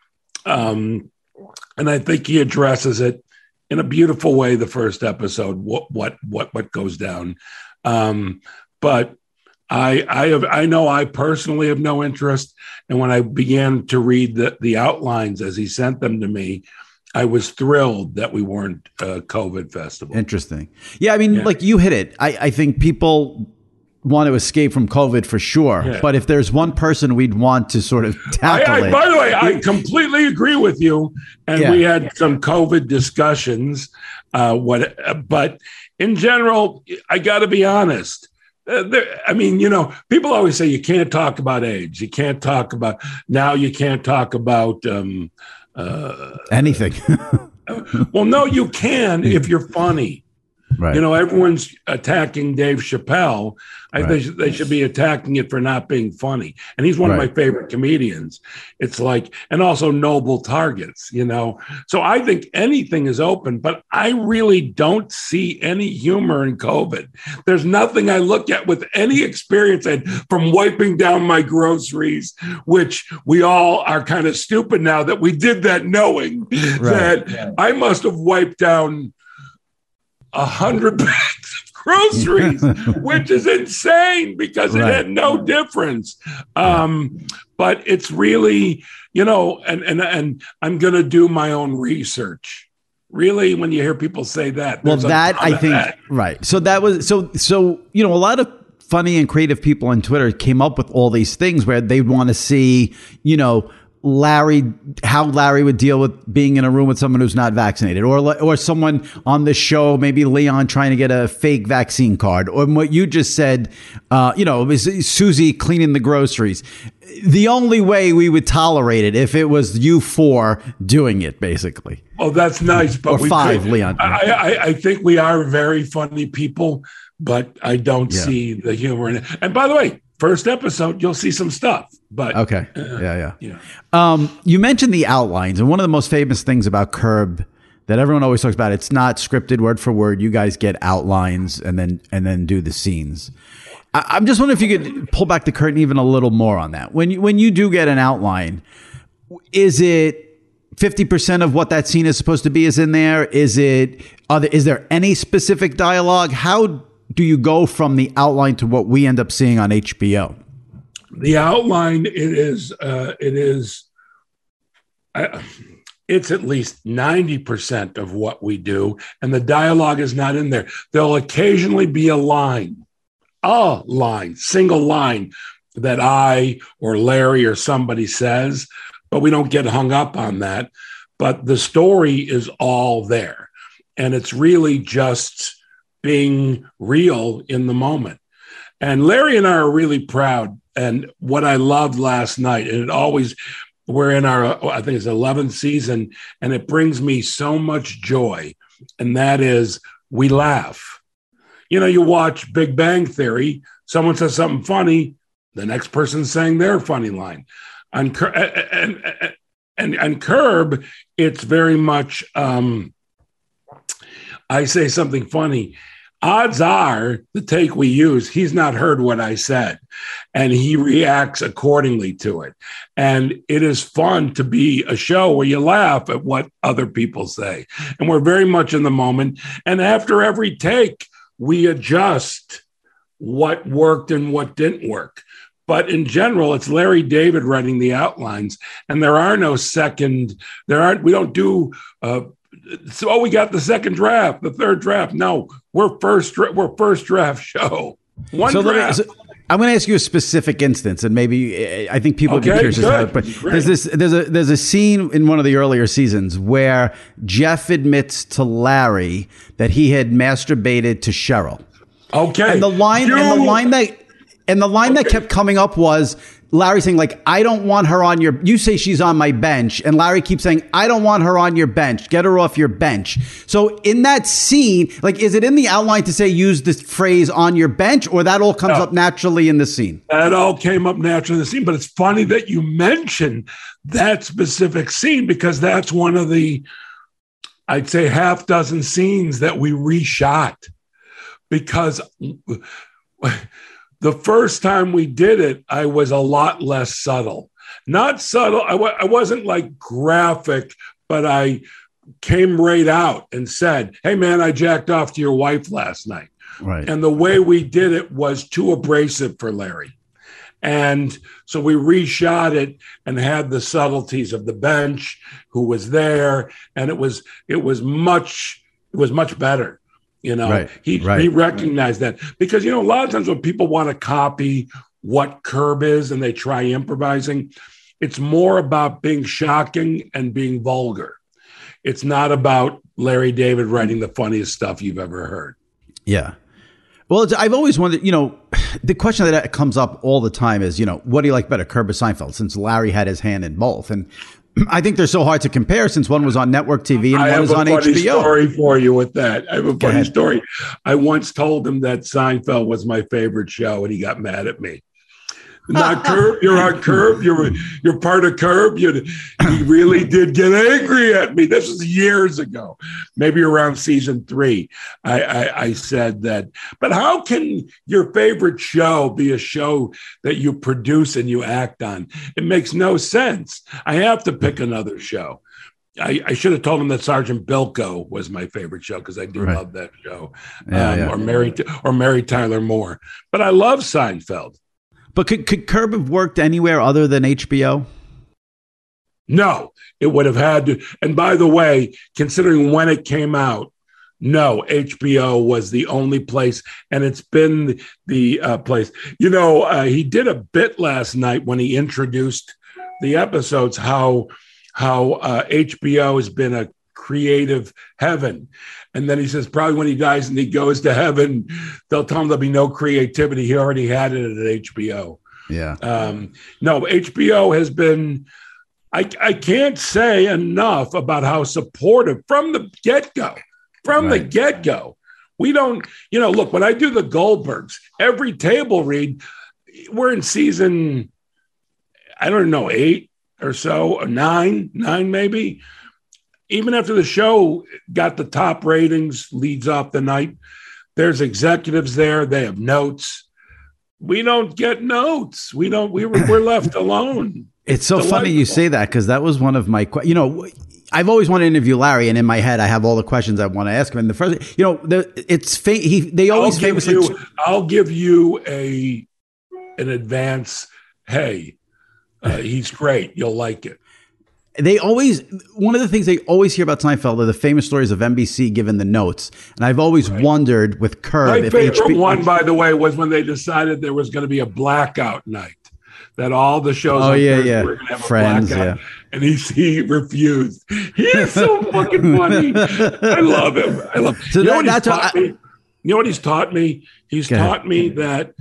um, and I think he addresses it in a beautiful way, the first episode, what what what what goes down. Um, but I I have I know I personally have no interest. And when I began to read the, the outlines as he sent them to me, I was thrilled that we weren't a COVID festival. Interesting. Yeah, I mean, yeah. like you hit it. I, I think people want to escape from COVID for sure. Yeah. But if there's one person we'd want to sort of tackle I, I, it. By the way, I completely agree with you. And yeah. we had some COVID discussions. Uh, what? Uh, but in general, I got to be honest. Uh, there, I mean, you know, people always say you can't talk about AIDS. You can't talk about now. You can't talk about um, uh, anything. Well, no, you can if you're funny. Right. You know, everyone's attacking Dave Chappelle. I right. think they should be attacking it for not being funny. And he's one right. of my favorite comedians. It's like, and also noble targets, you know. So I think anything is open, but I really don't see any humor in COVID. There's nothing I look at with any experience and from wiping down my groceries, which we all are kind of stupid now that we did that knowing right. that yeah. I must have wiped down a hundred bags of groceries, which is insane because right. it had no difference. Um, but it's really, you know, and and and I'm going to do my own research. Really, when you hear people say that, well, that I think that. right. So that was so so you know a lot of funny and creative people on Twitter came up with all these things where they want to see, you know, Larry, how Larry would deal with being in a room with someone who's not vaccinated, or or someone on the show, maybe Leon trying to get a fake vaccine card, or what you just said, uh, you know, it was Susie cleaning the groceries. The only way we would tolerate it if it was you four doing it, basically. Oh, that's nice, but or we five, could, Leon. I, I, I think we are very funny people, but I don't yeah. see the humor in it. And by the way, first episode, you'll see some stuff. But okay, uh, yeah, yeah. yeah. Um, you mentioned the outlines, and one of the most famous things about Curb that everyone always talks about, it's not scripted word for word. You guys get outlines and then and then do the scenes. I, I'm just wondering if you could pull back the curtain even a little more on that. When you when you do get an outline, is it fifty percent of what that scene is supposed to be is in there? Is it? Are there, is there any specific dialogue? How do you go from the outline to what we end up seeing on H B O? The outline, it is, uh, it is, uh, it's at least ninety percent of what we do, and the dialogue is not in there. There'll occasionally be a line, a line, single line that I or Larry or somebody says, but we don't get hung up on that. But the story is all there, and it's really just being real in the moment. And Larry and I are really proud. And what I loved last night, and it always, we're in our, I think it's eleventh season, and it brings me so much joy. And that is, we laugh. You know, you watch Big Bang Theory, someone says something funny, the next person's saying their funny line. On, and, and, and, and Curb, it's very much, um, I say something funny, odds are the take we use, he's not heard what I said, and he reacts accordingly to it. And it is fun to be a show where you laugh at what other people say. And we're very much in the moment. And after every take, we adjust what worked and what didn't work. But in general, it's Larry David writing the outlines, and there are no second, there aren't, we don't do uh, So oh, we got the second draft, the third draft. No, we're first. We're first draft show. One so draft. Me, so I'm going to ask you a specific instance, and maybe I think people okay, would be curious. Good. But there's this, there's a there's a scene in one of the earlier seasons where Jeff admits to Larry that he had masturbated to Cheryl. Okay, and the line you, and the line that and the line okay. that kept coming up was Larry saying, like, I don't want her on your, you say she's on my bench. And Larry keeps saying, I don't want her on your bench. Get her off your bench. So in that scene, like, is it in the outline to say, use this phrase on your bench, or that all comes no. up naturally in the scene? That all came up naturally in the scene. But it's funny that you mention that specific scene, because that's one of the, I'd say, half dozen scenes that we reshot, because the first time we did it, I was a lot less subtle. Not subtle. I, w- I wasn't like graphic, but I came right out and said, hey, man, I jacked off to your wife last night. Right. And the way we did it was too abrasive for Larry. And so we reshot it and had the subtleties of the bench, who was there. And it was it was much it was much better. You know, right, he right. he recognized that, because, you know, a lot of times when people want to copy what Curb is and they try improvising, it's more about being shocking and being vulgar. It's not about Larry David writing the funniest stuff you've ever heard. Yeah. Well, it's, I've always wondered, you know, the question that comes up all the time is, you know, what do you like better, Curb or Seinfeld, since Larry had his hand in both? And I think they're so hard to compare, since one was on network T V and I one was on H B O. I have a funny story for you with that. I have a funny story. I once told him that Seinfeld was my favorite show, and he got mad at me. Not Curb. You're on Curb. You're you're part of Curb. You, he really did get angry at me. This was years ago, maybe around season three. I, I, I said that. But how can your favorite show be a show that you produce and you act on? It makes no sense. I have to pick another show. I, I should have told him that Sergeant Bilko was my favorite show, because I do right. love that show. Yeah, um, yeah. Or Mary or Mary Tyler Moore. But I love Seinfeld. But could, could Curb have worked anywhere other than H B O? No, it would have had to. And by the way, considering when it came out, no, H B O was the only place, and it's been the uh, place. You know, uh, he did a bit last night when he introduced the episodes, how how uh, H B O has been a creative heaven. And then he says, probably when he dies and he goes to heaven, they'll tell him there'll be no creativity. He already had it at H B O. Yeah. Um, no, H B O has been, I, I can't say enough about how supportive from the get-go, from right. the get-go. We don't, you know, look, when I do the Goldbergs, every table read, we're in season, I don't know, eight or so, or nine, nine maybe. Even after the show got the top ratings, leads off the night, there's executives there. They have notes. We don't get notes. We don't. We were, we're left alone. It's so Delightful. funny you say that, because that was one of my, you know, I've always wanted to interview Larry, and in my head I have all the questions I want to ask him. And the first, you know, the, it's fa- he. They always I'll give famously. You, I'll give you a an advance. Hey, uh, he's great. You'll like it. They always, one of the things they always hear about Seinfeld are the famous stories of N B C giving the notes. And I've always right. wondered with Curb, my if favorite H B O one, by the way, was when they decided there was going to be a blackout night, that all the shows oh, yeah, Thursday yeah. were going to have Friends, a blackout. Yeah. And he, he refused. He's so fucking funny. I love him. I love him. So you, know that, what that's taught I, me? You know what he's taught me? He's Go taught ahead. me that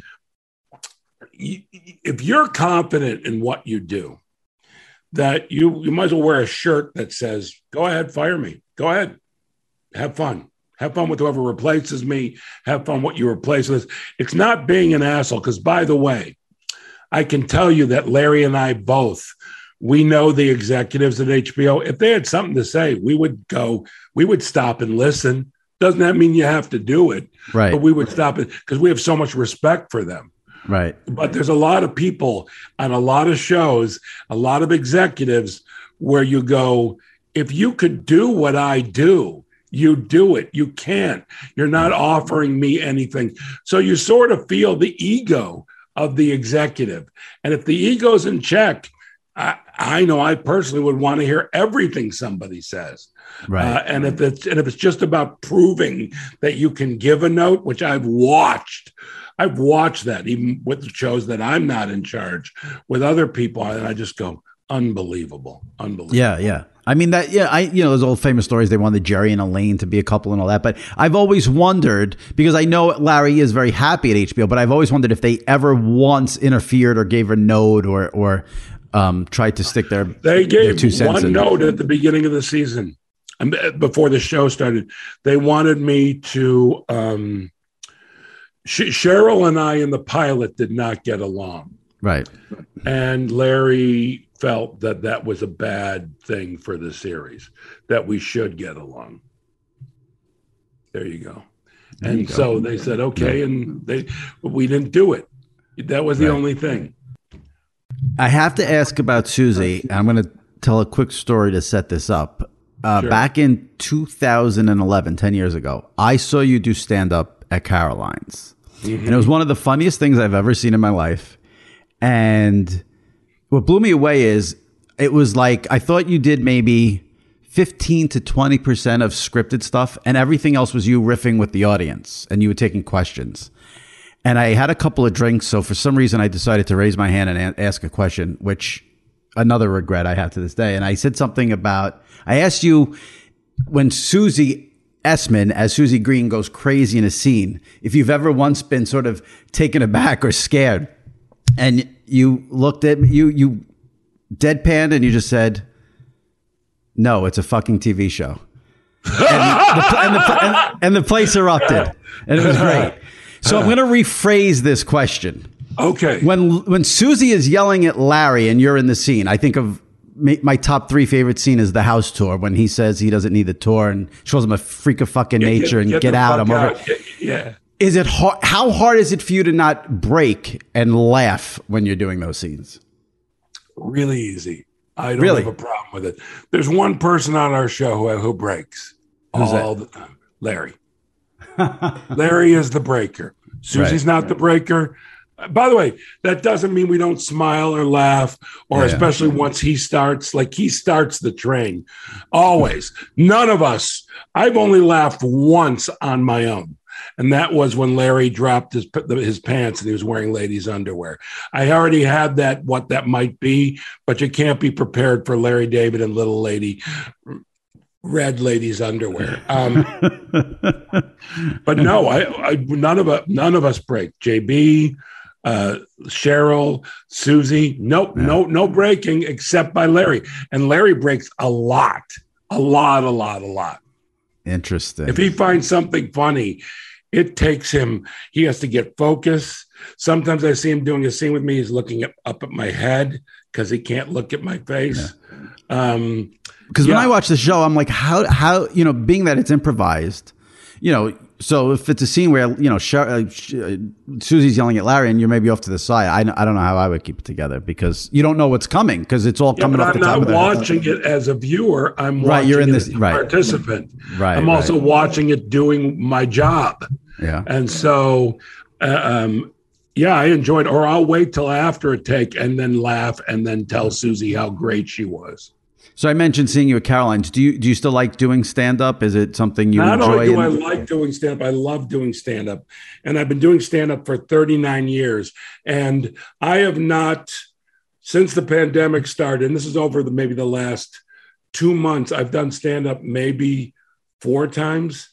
you, if you're confident in what you do, that you, you might as well wear a shirt that says, go ahead, fire me. Go ahead. Have fun. Have fun with whoever replaces me. Have fun what you replace with. It's not being an asshole, because, by the way, I can tell you that Larry and I both, we know the executives at H B O. If they had something to say, we would go, we would stop and listen. Doesn't that mean you have to do it? Right. But we would stop it because we have so much respect for them. Right. But there's a lot of people on a lot of shows, a lot of executives where you go, if you could do what I do, you do it. You can't. You're not offering me anything. So you sort of feel the ego of the executive. And if the ego's in check, I, I know I personally would want to hear everything somebody says. Right. Uh, and if it's and if it's just about proving that you can give a note, which I've watched, I've watched that even with the shows that I'm not in charge with other people, and I just go, unbelievable, unbelievable. Yeah, yeah. I mean that. Yeah, I you know those old famous stories. They wanted Jerry and Elaine to be a couple and all that. But I've always wondered, because I know Larry is very happy at H B O, but I've always wondered if they ever once interfered or gave a note or or um, tried to stick their they gave their two cents one in. note at the beginning of the season. Before the show started, they wanted me to. Um, Sh- Cheryl and I in the pilot did not get along, right? And Larry felt that that was a bad thing for the series, that we should get along. There you go. There and you go. So they said okay, yeah. and they we didn't do it. That was the right. only thing. I have to ask about Susie. I'm going to tell a quick story to set this up. Uh, sure. Back in two thousand eleven, ten years ago, I saw you do stand-up at Caroline's. Mm-hmm. And it was one of the funniest things I've ever seen in my life. And what blew me away is it was like, I thought you did maybe fifteen to twenty percent of scripted stuff, and everything else was you riffing with the audience, and you were taking questions. And I had a couple of drinks, so for some reason I decided to raise my hand and a- ask a question, which another regret I have to this day. And I said something about, I asked you, when Susie Essman, as Susie Green, goes crazy in a scene, if you've ever once been sort of taken aback or scared, and you looked at me, you, you deadpanned and you just said, no, it's a fucking T V show. And the, and, the, and, and the place erupted, and it was great. So I'm going to rephrase this question. Okay. When when Susie is yelling at Larry and you're in the scene, I think of my, my top three favorite scene is the house tour, when he says he doesn't need the tour and shows him a freak of fucking yeah, nature get, and get, get out. I'm over. Yeah. Is it hard? How hard is it for you to not break and laugh when you're doing those scenes? Really easy. I don't really? have a problem with it. There's one person on our show who, who breaks Who's all that? the time. Larry. Larry is the breaker. Susie's right. not the breaker. By the way, that doesn't mean we don't smile or laugh, or yeah, especially yeah. once he starts, like he starts the train. Always. None of us. I've only laughed once on my own. And that was when Larry dropped his his pants and he was wearing ladies' underwear. I already had that, what that might be, but you can't be prepared for Larry David and little lady, red ladies' underwear. Um, but no, I, I none of us none of us break. J B, uh, Cheryl, Susie, nope, yeah. no, no breaking except by Larry. And Larry breaks a lot, a lot, a lot, a lot. Interesting. If he finds something funny, it takes him, he has to get focused. Sometimes I see him doing a scene with me. He's looking up, up at my head because he can't look at my face. Yeah. Um, Because yeah. when I watch the show, I'm like, how, how, you know, being that it's improvised, you know, so if it's a scene where, you know, Sh- uh, Sh- uh, Susie's yelling at Larry and you're maybe off to the side, I, I don't know how I would keep it together, because you don't know what's coming, because it's all yeah, coming off I'm the top of the head. I'm not watching it as a viewer. I'm right, watching you're in it this, as a right. participant. Right. I'm right. also watching it doing my job. Yeah. And so, uh, um, yeah, I enjoyed, or I'll wait till after a take and then laugh and then tell Susie how great she was. So I mentioned seeing you at Caroline's. Do you do you still like doing stand-up? Is it something you Not enjoy? only do in- I like doing stand-up, I love doing stand-up. And I've been doing stand-up for thirty-nine years. And I have not, since the pandemic started, and this is over the, maybe the last two months, I've done stand-up maybe four times.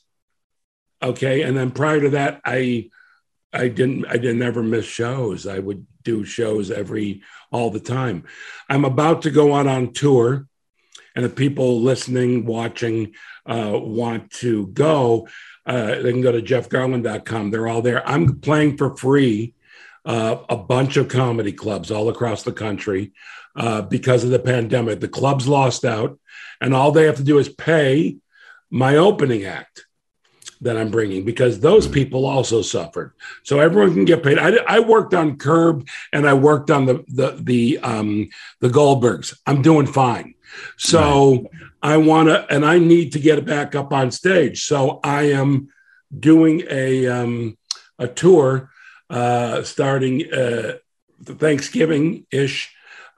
Okay. And then prior to that, I I didn't I didn't ever miss shows. I would do shows every all the time. I'm about to go out on tour. And if people listening, watching, uh, want to go, uh, they can go to jeff garland dot com. They're all there. I'm playing for free uh, a bunch of comedy clubs all across the country uh, because of the pandemic. The clubs lost out, and all they have to do is pay my opening act that I'm bringing, because those people also suffered. So everyone can get paid. I, I worked on Curb, and I worked on the the the um, the Goldbergs. I'm doing fine. So right. I want to, and I need to get it back up on stage. So I am doing a um, a tour uh, starting uh, Thanksgiving ish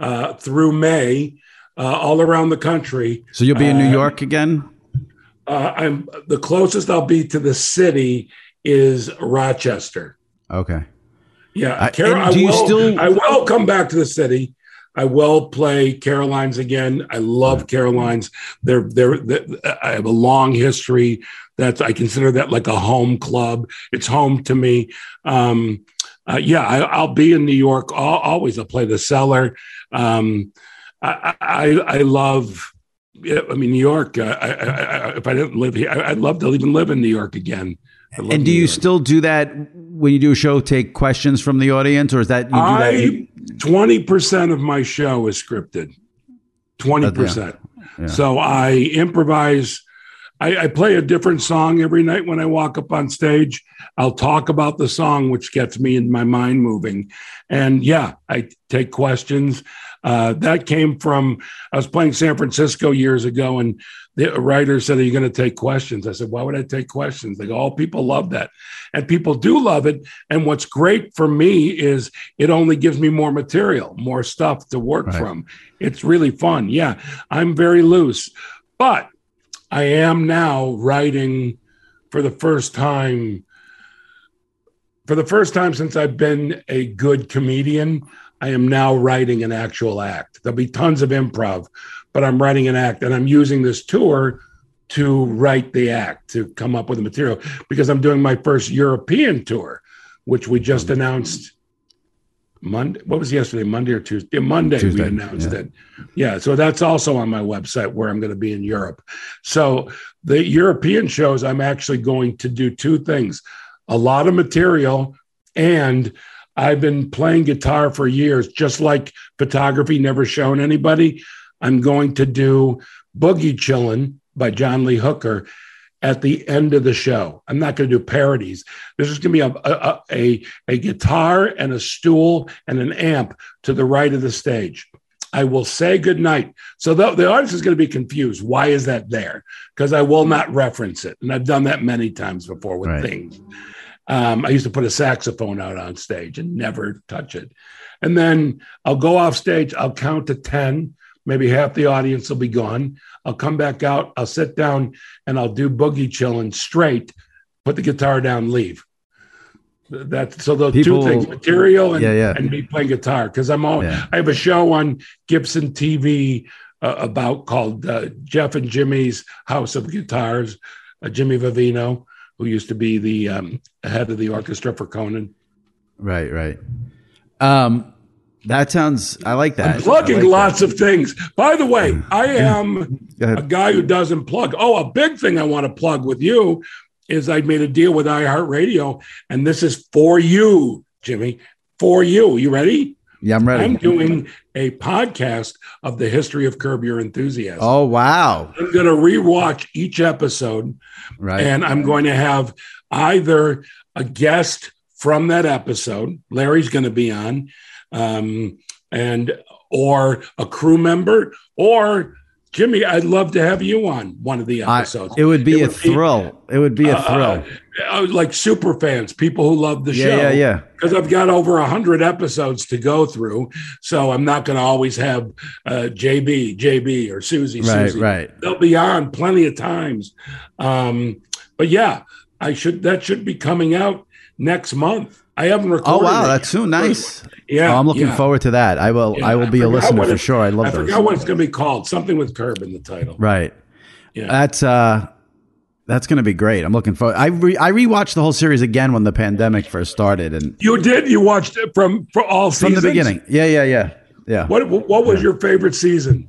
uh, through May, uh, all around the country. So you'll be in New Uh, York again? Uh, I'm the closest I'll be to the city is Rochester. Okay. Yeah, Uh, Car- and I do you will. still- I will come back to the city. I will play Carolines again. I love Carolines. They're, they're they're I have a long history. That's I consider that like a home club. It's home to me. Um, uh, yeah, I, I'll be in New York. I'll, always. I'll play the Cellar. Um, I, I I love. I mean, New York. Uh, I, I, I, if I didn't live here, I'd love to even live in New York again. And do New you York. still do that when you do a show, take questions from the audience, or is that you do that? I twenty percent of my show is scripted. Twenty percent. Yeah. So I improvise. I, I play a different song every night when I walk up on stage. I'll talk about the song, which gets me in my mind moving. And yeah, I take questions. Uh, that came from, I was playing San Francisco years ago, and the writer said, "Are you going to take questions?" I said, "Why would I take questions?" They go, "Oh, people love that." And people do love it. And what's great for me is it only gives me more material, more stuff to work Right. from. It's really fun. Yeah, I'm very loose. But I am now writing for the first time. For the first time since I've been a good comedian, I am now writing an actual act. There'll be tons of improv, but I'm writing an act, and I'm using this tour to write the act, to come up with the material, because I'm doing my first European tour, which we just announced Monday. What was yesterday? Monday or Tuesday? Monday, Tuesday, we announced yeah. it. Yeah. So that's also on my website where I'm going to be in Europe. So the European shows, I'm actually going to do two things, a lot of material, and I've been playing guitar for years, just like photography never shown anybody. I'm going to do Boogie Chillin' by John Lee Hooker at the end of the show. I'm not going to do parodies. This is going to be a, a, a, a guitar and a stool and an amp to the right of the stage. I will say goodnight. So the, the audience is going to be confused. Why is that there? Because I will not reference it. And I've done that many times before with Right. things. Um, I used to put a saxophone out on stage and never touch it. And then I'll go off stage. I'll count to ten. Maybe half the audience will be gone. I'll come back out. I'll sit down and I'll do Boogie Chillin' straight, put the guitar down, leave. That's so those People- two things, material and, Yeah, yeah. and me playing guitar. Cause I'm all, Yeah. I have a show on Gibson T V uh, about called uh, Jeff and Jimmy's House of Guitars, uh, Jimmy Vivino, who used to be the um, head of the orchestra for Conan. Right, right. Um, that sounds, I like that. I'm plugging I like lots that. of things. By the way, I am Go ahead. a guy who doesn't plug. Oh, a big thing I want to plug with you is I made a deal with iHeartRadio, and this is for you, Jimmy, for you. You ready? Yeah, I'm ready. I'm doing a podcast of the history of Curb Your Enthusiasm. Oh, wow. I'm going to rewatch each episode, Right. and I'm going to have either a guest from that episode, Larry's going to be on, um, and or a crew member, or Jimmy, I'd love to have you on one of the I, episodes. it would be It a would be- thrill. it would be a Uh, thrill. uh, like super fans, people who love the Yeah, show. yeah, yeah. Because I've got over a hundred episodes to go through, so I'm not going to always have uh, J B, J B, or Susie. Right, Susie. right. They'll be on plenty of times. Um, but yeah, I should that should be coming out next month. I haven't Oh, recorded. wow. it That's yet. soon. Nice. Yeah, Oh, I'm looking yeah. forward to that. I will, Yeah, I will I be a forgot listener what for it- sure. I love I those. forgot what it's going to be called. Something with Curb in the title. Right. Yeah. That's, uh, that's going to be great. I'm looking forward. I re- I rewatched the whole series again when the pandemic first started, and You did. You watched it from for all from seasons? the beginning. Yeah, yeah, yeah, yeah. What What was your favorite season?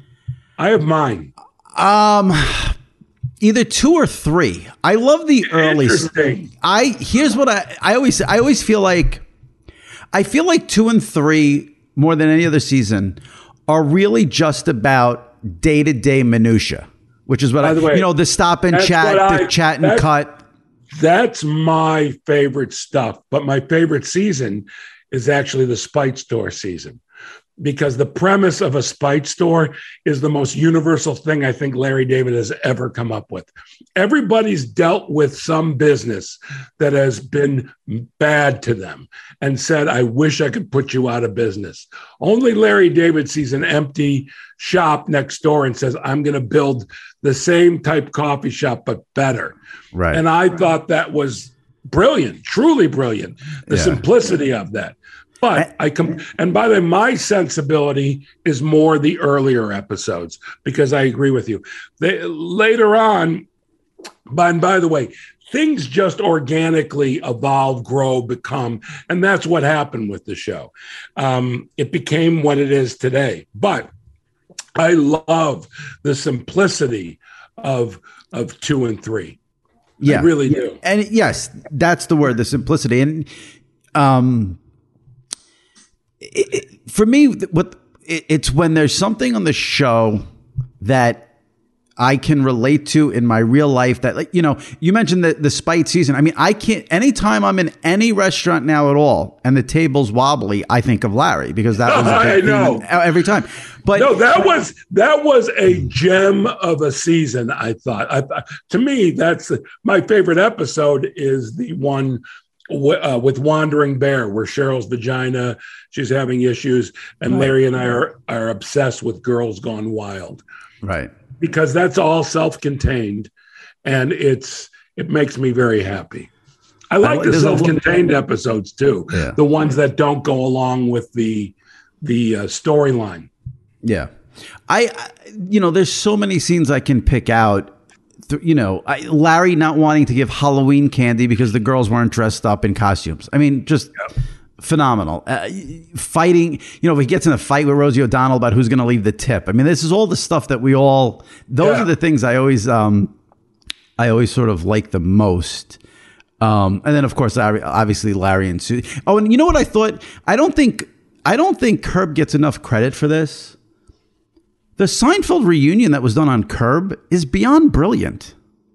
I have mine. Um, either two or three. I love the early. Interesting. I here's what I I always I always feel like I feel like two and three more than any other season are really just about day to day minutia, which is what By I the way, you know the stop and that's chat, what the I- chat and that- cut. That's my favorite stuff. But my favorite season is actually the Spite Store season. because the premise of a spite store is the most universal thing I think Larry David has ever come up with. Everybody's dealt with some business that has been bad to them and said, I wish I could put you out of business. Only Larry David sees an empty shop next door and says, I'm going to build the same type coffee shop, but better. Right. And I thought that was brilliant, truly brilliant, the yeah. simplicity of that. But I come, and by the way, my sensibility is more the earlier episodes, because I agree with you. They, later on, but, and by the way, things just organically evolve, grow, become, and that's what happened with the show. Um, it became what it is today. But I love the simplicity of of two and three. Yeah, I really do. And yes, that's the word, the simplicity. And um, it, it, for me, what it, it's when there's something on the show that I can relate to in my real life that, like, you know, you mentioned the, the spite season. I mean, I can't, anytime I'm in any restaurant now at all and the table's wobbly, I think of Larry, because that was I know every time. But no, that was, that was a gem of a season. I thought, I thought to me, that's my favorite episode is the one w- uh, with Wandering Bear, where Cheryl's vagina, she's having issues. And right. Larry and I are, are obsessed with Girls Gone Wild. Right. Because that's all self-contained, and it's it makes me very happy. I like I, the self-contained a, episodes too, yeah. the ones that don't go along with the the uh, storyline. Yeah, I, I you know, there's so many scenes I can pick out. You know, I, Larry not wanting to give Halloween candy because the girls weren't dressed up in costumes. I mean, just. Yeah. Phenomenal. Uh, fighting, you know, if he gets in a fight with Rosie O'Donnell about who's going to leave the tip. I mean, this is all the stuff that we all, those yeah. are the things I always, um, I always sort of like the most. Um, and then of course, obviously Larry and Sue. Oh, and you know what I thought? I don't think, I don't think Curb gets enough credit for this. The Seinfeld reunion that was done on Curb is beyond brilliant.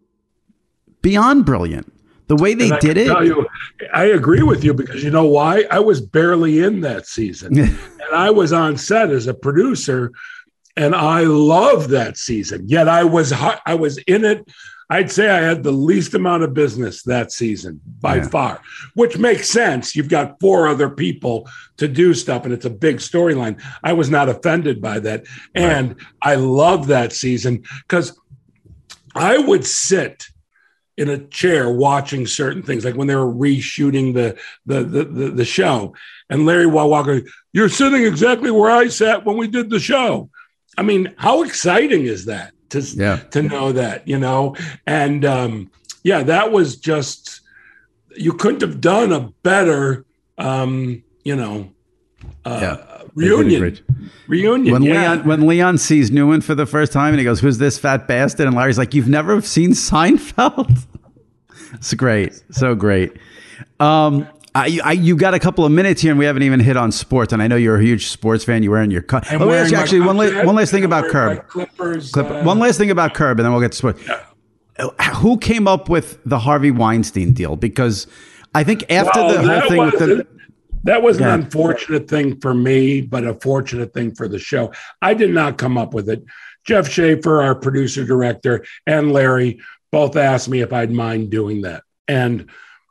Beyond brilliant. The way they did it. You, I agree with you, because you know why? I was barely in that season. And I was on set as a producer, and I loved that season. Yet I was I was in it. I'd say I had the least amount of business that season by yeah. far, which makes sense. You've got four other people to do stuff, and it's a big storyline. I was not offended by that. And right. I loved that season, because I would sit in a chair watching certain things, like when they were reshooting the the the the, the show, and Larry Walker, you're sitting exactly where I sat when we did the show. I mean, how exciting is that to yeah. to know that, you know? And um, yeah, that was just, you couldn't have done a better, um, you know, uh, yeah. Reunion. Reunion. When yeah. Leon when Leon sees Newman for the first time and he goes, "Who's this fat bastard?" and Larry's like, "You've never seen Seinfeld?" It's great. So great. Um, I, I, you got a couple of minutes here, and we haven't even hit on sports. And I know you're a huge sports fan. You're wearing your cut. Oh, ask you actually one, la- one last thing about Curb. Clippers, Clip- uh, one last thing about Curb, and then we'll get to sports. Yeah. Who came up with the Harvey Weinstein deal? Because I think after well, the whole thing with the That was yeah. an unfortunate thing for me, but a fortunate thing for the show. I did not come up with it. Jeff Schaefer, our producer director, and Larry both asked me if I'd mind doing that. And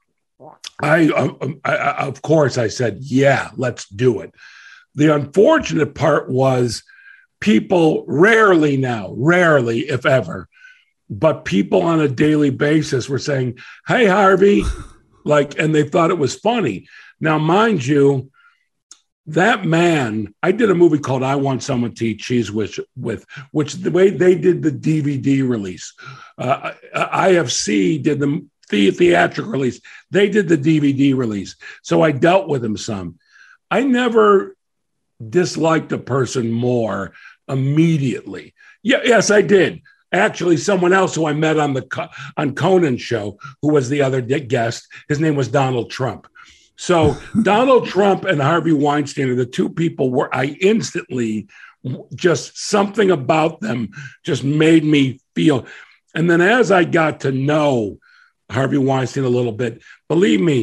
I, um, I, I, of course, I said, yeah, let's do it. The unfortunate part was people rarely now, rarely, if ever, but people on a daily basis were saying, "Hey, Harvey," like, and they thought it was funny. Now, mind you, that man, I did a movie called I Want Someone to Eat Cheese With, with which the way they did the D V D release, uh, I F C did the, the theatrical release. They did the D V D release. So I dealt with him some. I never disliked a person more immediately. Yeah, yes, I did. Actually, someone else who I met on the on Conan's show, who was the other guest, his name was Donald Trump. So Donald Trump and Harvey Weinstein are the two people where I instantly, just something about them just made me feel. And then as I got to know Harvey Weinstein a little bit, believe me,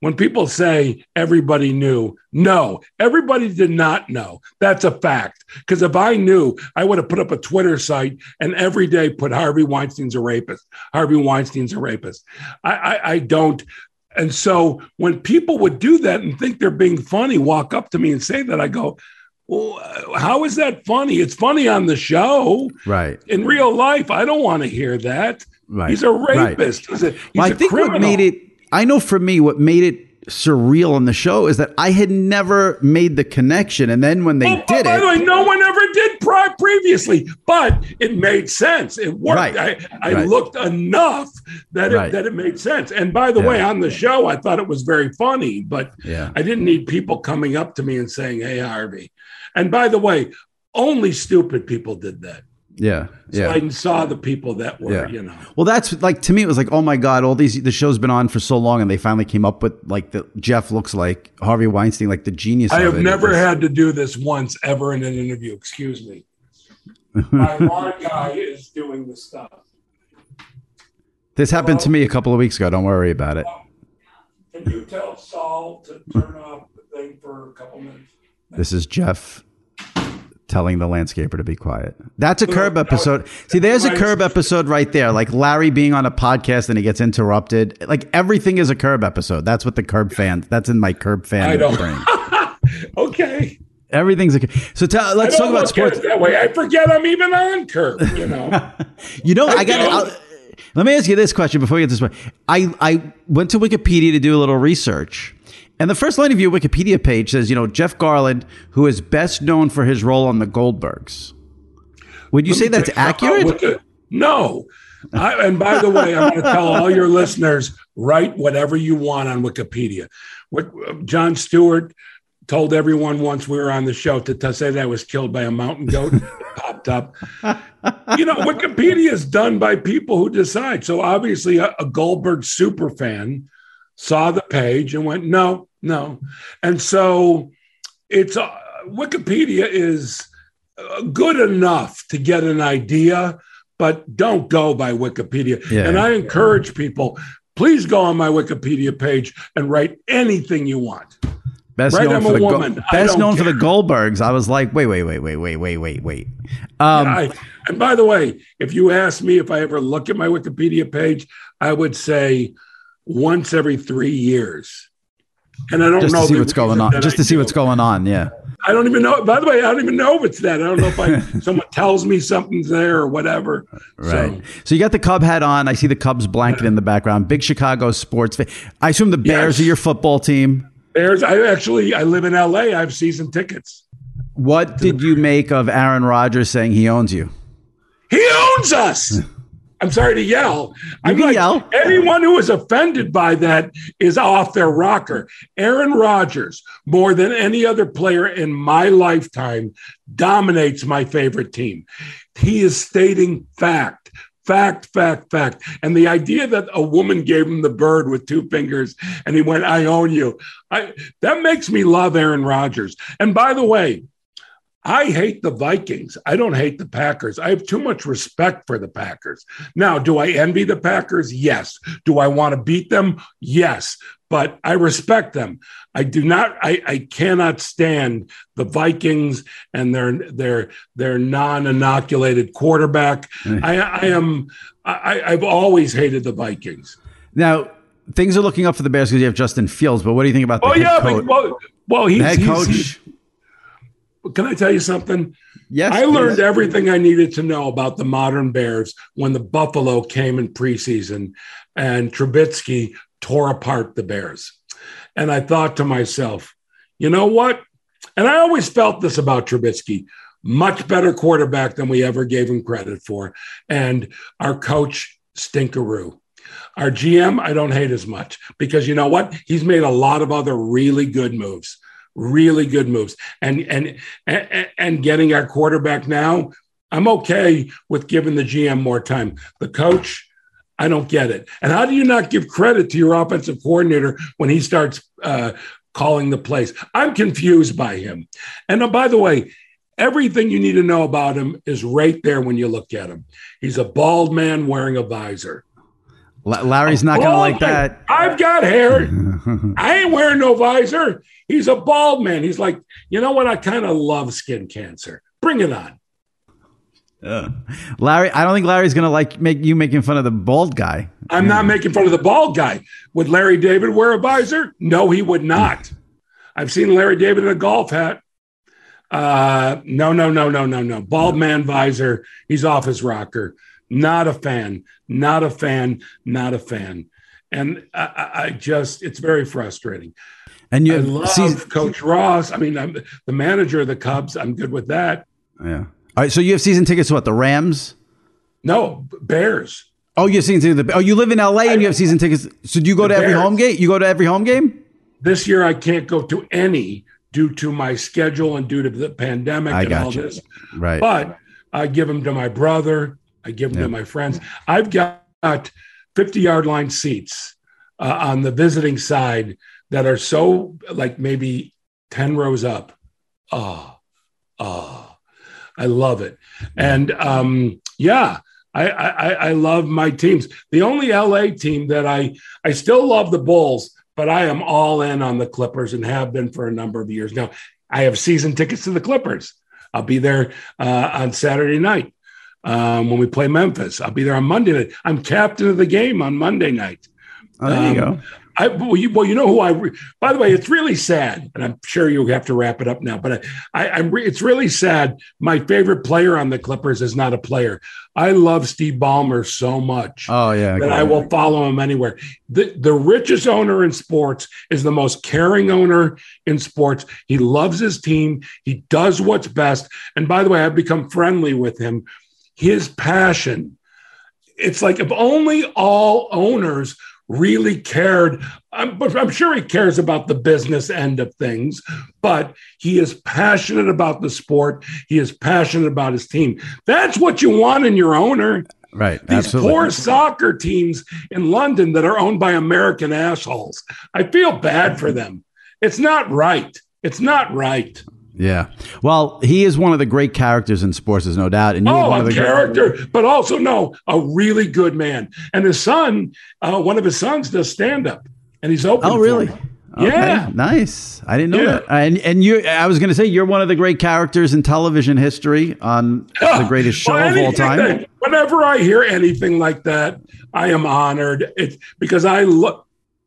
when people say everybody knew, no, everybody did not know. That's a fact. Because if I knew, I would have put up a Twitter site and every day put Harvey Weinstein's a rapist. Harvey Weinstein's a rapist. I, I, I don't. And so when people would do that and think they're being funny, walk up to me and say that, I go, well, how is that funny? It's funny on the show. Right. In real life, I don't want to hear that. Right. He's a rapist. Right. He's a, he's well, I a think criminal. what made it, I know for me, what made it surreal on the show is that I had never made the connection. And then when they oh, did by it. the way, no one ever did pri- previously, but it made sense. It worked. Right. I, I right. looked enough that it, right. that it made sense. And by the yeah. way, on the show, I thought it was very funny, but yeah. I didn't need people coming up to me and saying, hey, Harvey. And by the way, only stupid people did that. Yeah. So yeah. I saw the people that were, yeah. you know. Well, that's like, to me, it was like, oh my God, all these, the show's been on for so long and they finally came up with like the Jeff looks like Harvey Weinstein, like the genius. I of have it. never it was, had to do this once ever in an interview. Excuse me. My lawn guy is doing the stuff. This happened to me a couple of weeks ago. Don't worry about it. Can you tell Saul to turn off the thing for a couple minutes? This is Jeff telling the landscaper to be quiet. That's a Curb episode. See, there's a Curb episode right there. Like Larry being on a podcast and he gets interrupted. Like everything is a Curb episode. That's what the Curb fan. That's in my Curb fan I don't. brain. Okay. Everything's a. So tell, let's talk about sports that way. I forget I'm even on Curb. You know. you know, I, I got. Let me ask you this question before we get this one. I I went to Wikipedia to do a little research. And the first line of your Wikipedia page says, you know, Jeff Garlin, who is best known for his role on the Goldbergs. Would you Let say me that's tell you, accurate? the, no. I, and by the way, I'm going to tell all your listeners, write whatever you want on Wikipedia. What Jon Stewart told everyone once we were on the show to, to say that I was killed by a mountain goat. It popped up. You know, Wikipedia is done by people who decide. So obviously a, a Goldberg super fan saw the page and went, no, no. And so it's uh, Wikipedia is uh, good enough to get an idea, but don't go by Wikipedia. Yeah. And I encourage people, please go on my Wikipedia page and write anything you want. Best right, known I'm for a the woman. Go- I best don't known care. for the Goldbergs. I was like, wait, wait, wait, wait, wait, wait, wait, wait. Um, Yeah, I, and by the way, if you ask me if I ever look at my Wikipedia page, I would say once every three years. And I don't just know to see the what's going reason on. that Just I to see do. what's going on. Yeah. I don't even know. By the way, I don't even know if it's that. I don't know if I someone tells me something's there or whatever. Right. So, So you got the Cub hat on. I see the Cubs blanket in the background. Big Chicago sports fan. I assume the Bears Yes. are your football team. Bears. I actually I live in L A. I have season tickets. What did you make of Aaron Rodgers saying he owns you? He owns us. I'm sorry to yell. I'm can like, yell. anyone who is offended by that is off their rocker. Aaron Rodgers, more than any other player in my lifetime, dominates my favorite team. He is stating fact, fact, fact, fact. And the idea that a woman gave him the bird with two fingers and he went, I own you. I, that makes me love Aaron Rodgers. And by the way, I hate the Vikings. I don't hate the Packers. I have too much respect for the Packers. Now, do I envy the Packers? Yes. Do I want to beat them? Yes. But I respect them. I do not. I, I cannot stand the Vikings and their their their non-inoculated quarterback. I, I am. I, I've always hated the Vikings. Now, things are looking up for the Bears because you have Justin Fields. But what do you think about the Oh head yeah, coach? but, well, well, he's, The head he's, coach. he's- Can I tell you something? Yes, I learned please. everything I needed to know about the modern Bears when the Buffalo came in preseason and Trubisky tore apart the Bears. And I thought to myself, you know what? And I always felt this about Trubisky, much better quarterback than we ever gave him credit for. And our coach, stinkeroo. Our G M, I don't hate as much because you know what? He's made a lot of other really good moves. Really good moves. And, and and and getting our quarterback now, I'm okay with giving the G M more time. The coach, I don't get it. And how do you not give credit to your offensive coordinator when he starts uh, calling the plays? I'm confused by him. And uh, by the way, everything you need to know about him is right there when you look at him. He's a bald man wearing a visor. L- Larry's not going to like man. that. I've got hair. I ain't wearing no visor. He's a bald man. He's like, you know what? I kind of love skin cancer. Bring it on. Uh, Larry, I don't think Larry's going to like make you making fun of the bald guy. I'm not making fun of the bald guy. Would Larry David wear a visor? No, he would not. I've seen Larry David in a golf hat. Uh, no, no, no, no, no, no. Bald man visor. He's off his rocker. Not a fan. Not a fan. Not a fan. And I, I just, it's very frustrating. And you I have love season- Coach Ross. I mean, I'm the manager of the Cubs. I'm good with that. Yeah. All right. So you have season tickets to what? The Rams? No, Bears. Oh, you have season tickets. To the, oh, you live in L A and you have season tickets. So do you go to every Bears. home game? You go to every home game? This year, I can't go to any due to my schedule and due to the pandemic I and got all you. this. Right. But I give them to my brother. I give them Yeah. to my friends. I've got fifty-yard line seats uh, on the visiting side that are so like maybe ten rows up. Oh, oh, I love it. And um, yeah, I, I, I love my teams. The only L A team that I, I still love the Bulls, but I am all in on the Clippers and have been for a number of years. Now, I have season tickets to the Clippers. I'll be there uh, on Saturday night um, when we play Memphis. I'll be there on Monday night. I'm captain of the game on Monday night. Oh, there you Um, go. I, well, you, well, you know who I. Re- By the way, it's really sad, and I'm sure you have to wrap it up now. But I, I, I'm. Re- it's really sad. My favorite player on the Clippers is not a player. I love Steve Ballmer so much Oh, yeah. that okay. I will follow him anywhere. The the richest owner in sports is the most caring owner in sports. He loves his team. He does what's best. And by the way, I've become friendly with him. His passion. It's like if only all owners really cared. I'm, but I'm sure he cares about the business end of things, but he is passionate about the sport. He is passionate about his team. That's what you want in your owner. Right. These Absolutely. poor soccer teams in London that are owned by American assholes. I feel bad for them. It's not right. It's not right. Yeah. Well, he is one of the great characters in sports, there's no doubt. And you're Oh, one of a the character, but also no, a really good man. And his son, uh, one of his sons, does stand up, and he's open. Oh, for really? it. Okay, Yeah. nice. I didn't know Yeah. that. And and you, I was going to say you're one of the great characters in television history on the greatest show Well, of all anything time. that- whenever I hear anything like that, I am honored. It's because I look.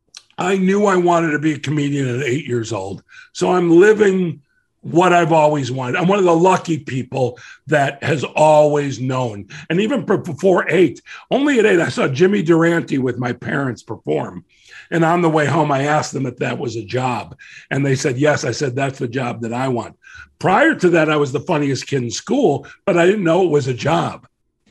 I knew I wanted to be a comedian at eight years old, so I'm living what I've always wanted. I'm one of the lucky people that has always known. And even before eight, only at eight, I saw Jimmy Durante with my parents perform. And on the way home, I asked them if that was a job. And they said, yes. I said, that's the job that I want. Prior to that, I was the funniest kid in school, but I didn't know it was a job.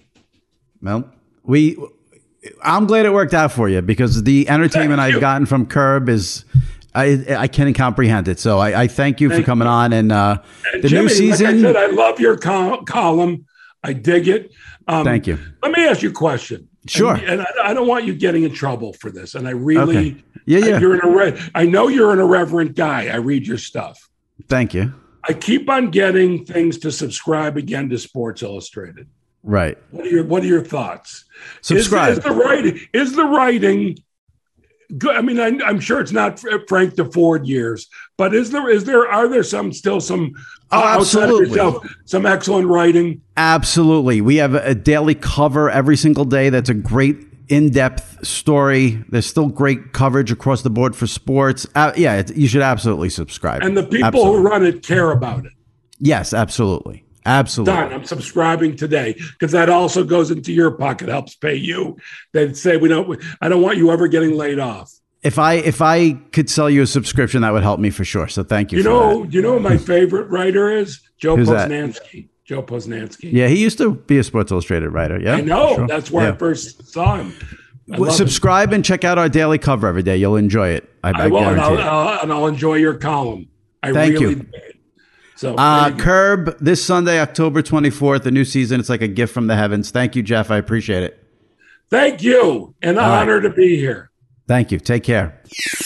Well, we, I'm glad it worked out for you because the entertainment Thank I've you. gotten from Curb is, I I can't comprehend it. So I, I thank you Thank for coming you. on. And uh, And the Jimmy, new season. like I said, I love your col- column. I dig it. Um, Thank you. Let me ask you a question. Sure. And, and I, I don't want you getting in trouble for this. And I really, Okay. Yeah, yeah. You're an irre- I know you're an irreverent guy. I read your stuff. Thank you. I keep on getting things to subscribe again to Sports Illustrated. Right. What are your What are your thoughts? Subscribe. Is, is the writing is the writing good? I mean, I, I'm sure it's not Frank DeFord years, but is there is there are there some still some Oh, uh, outside of absolutely. yourself, some excellent writing? Absolutely. We have a daily cover every single day. That's a great in-depth story. There's still great coverage across the board for sports. Uh, yeah, it, you should absolutely subscribe. And the people Absolutely. who run it care about it. Yes, absolutely. Absolutely. Done. I'm subscribing today because that also goes into your pocket, helps pay you. They say we don't. I don't want you ever getting laid off. If I if I could sell you a subscription, that would help me for sure. So thank you. You for know, that. you know, who my favorite writer is Joe Who's that? Posnanski. Joe Posnanski. Yeah, he used to be a Sports Illustrated writer. Yeah, I know. sure. That's where Yeah. I first saw him. I Well, love subscribe and check out our daily cover every day. You'll enjoy it. I, him. I I will, and guarantee I'll, it. I'll, and I'll enjoy your column. I Thank really you. did. So, Uh, there you go. Curb this Sunday, October twenty-fourth, the new season. It's like a gift from the heavens. Thank you, Jeff. I appreciate it. Thank you. An All right. honor to be here. Thank you. Take care.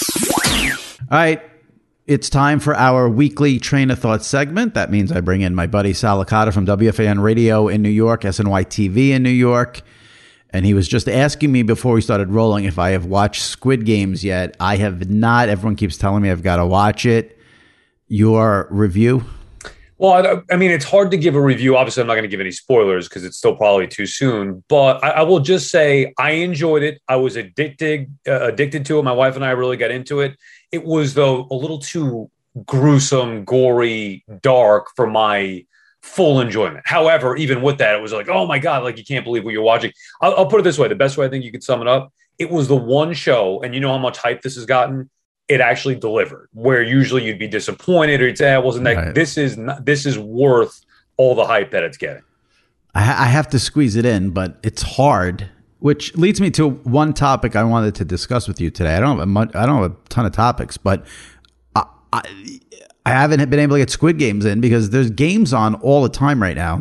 All right. It's time for our weekly Train of Thought segment. That means I bring in my buddy Sal Licata from W F A N Radio in New York, S N Y T V in New York. And he was just asking me before we started rolling if I have watched Squid Games yet. I have not. Everyone keeps telling me I've got to watch it. Your review? Well, I, I mean, it's hard to give a review. Obviously, I'm not going to give any spoilers because it's still probably too soon. But I, I will just say I enjoyed it. I was addicted, uh, addicted to it. My wife and I really got into it. It was, though, a little too gruesome, gory, dark for my full enjoyment. However, even with that, it was like, oh my God, like you can't believe what you're watching. I'll, I'll put it this way. The best way I think you could sum it up, it was the one show, and you know how much hype this has gotten, it actually delivered, where usually you'd be disappointed or you'd say, I wasn't that. Right. This is not, this is worth all the hype that it's getting. I, ha- I have to squeeze it in, but it's hard, which leads me to one topic I wanted to discuss with you today. I don't have a, much, I don't have a ton of topics, but I, I I haven't been able to get Squid Games in because there's games on all the time right now.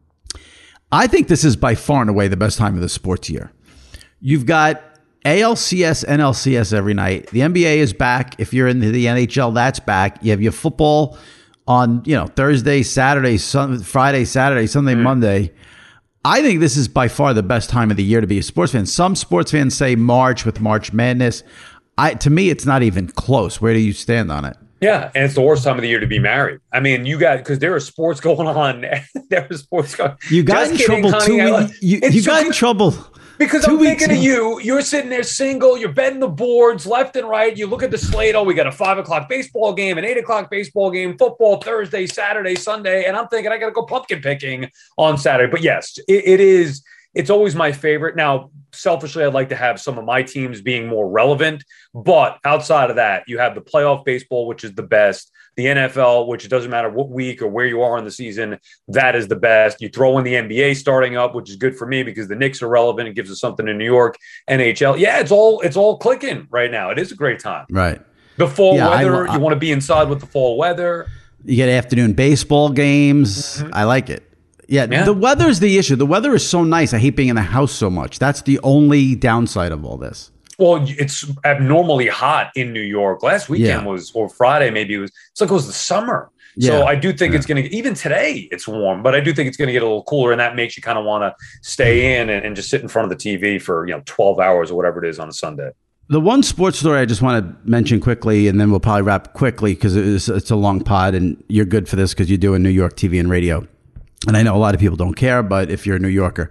I think this is by far and away the best time of the sports year. You've got A L C S, N L C S every night. The N B A is back. If you're in the N H L, that's back. You have your football on, you know, Thursday, Saturday, Sun, Friday, Saturday, Sunday, mm-hmm. Monday. I think this is by far the best time of the year to be a sports fan. Some sports fans say March with March Madness. I, to me, it's not even close. Where do you stand on it? Yeah, and it's the worst time of the year to be married. I mean, you got because there are sports going on. There are sports going. You got Just in kidding, trouble honey, too. You, you, you got in trouble because I'm thinking of you. You're sitting there single. You're betting the boards left and right. You look at the slate. Oh, we got a five o'clock baseball game, an eight o'clock baseball game, football Thursday, Saturday, Sunday, and I'm thinking I got to go pumpkin picking on Saturday. But yes, it, it is. It's always my favorite. Now, selfishly, I'd like to have some of my teams being more relevant. But outside of that, you have the playoff baseball, which is the best. The N F L, which it doesn't matter what week or where you are in the season, that is the best. You throw in the N B A starting up, which is good for me because the Knicks are relevant. It gives us something in New York. N H L. Yeah, it's all it's all clicking right now. It is a great time. Right. The fall yeah, weather, I, I, you want to be inside with the fall weather. You get afternoon baseball games. Mm-hmm. I like it. Yeah, yeah, the weather is the issue. The weather is so nice. I hate being in the house so much. That's the only downside of all this. Well, it's abnormally hot in New York. Last weekend yeah. was, or Friday maybe, it was, it's like it was the summer. Yeah. So I do think yeah. it's going to, even today it's warm, but I do think it's going to get a little cooler, and that makes you kind of want to stay in and, and just sit in front of the T V for, you know, twelve hours or whatever it is on a Sunday. The one sports story I just want to mention quickly, and then we'll probably wrap quickly because it is, it's a long pod, and you're good for this because you do in New York T V and radio. And I know a lot of people don't care, but if you're a New Yorker,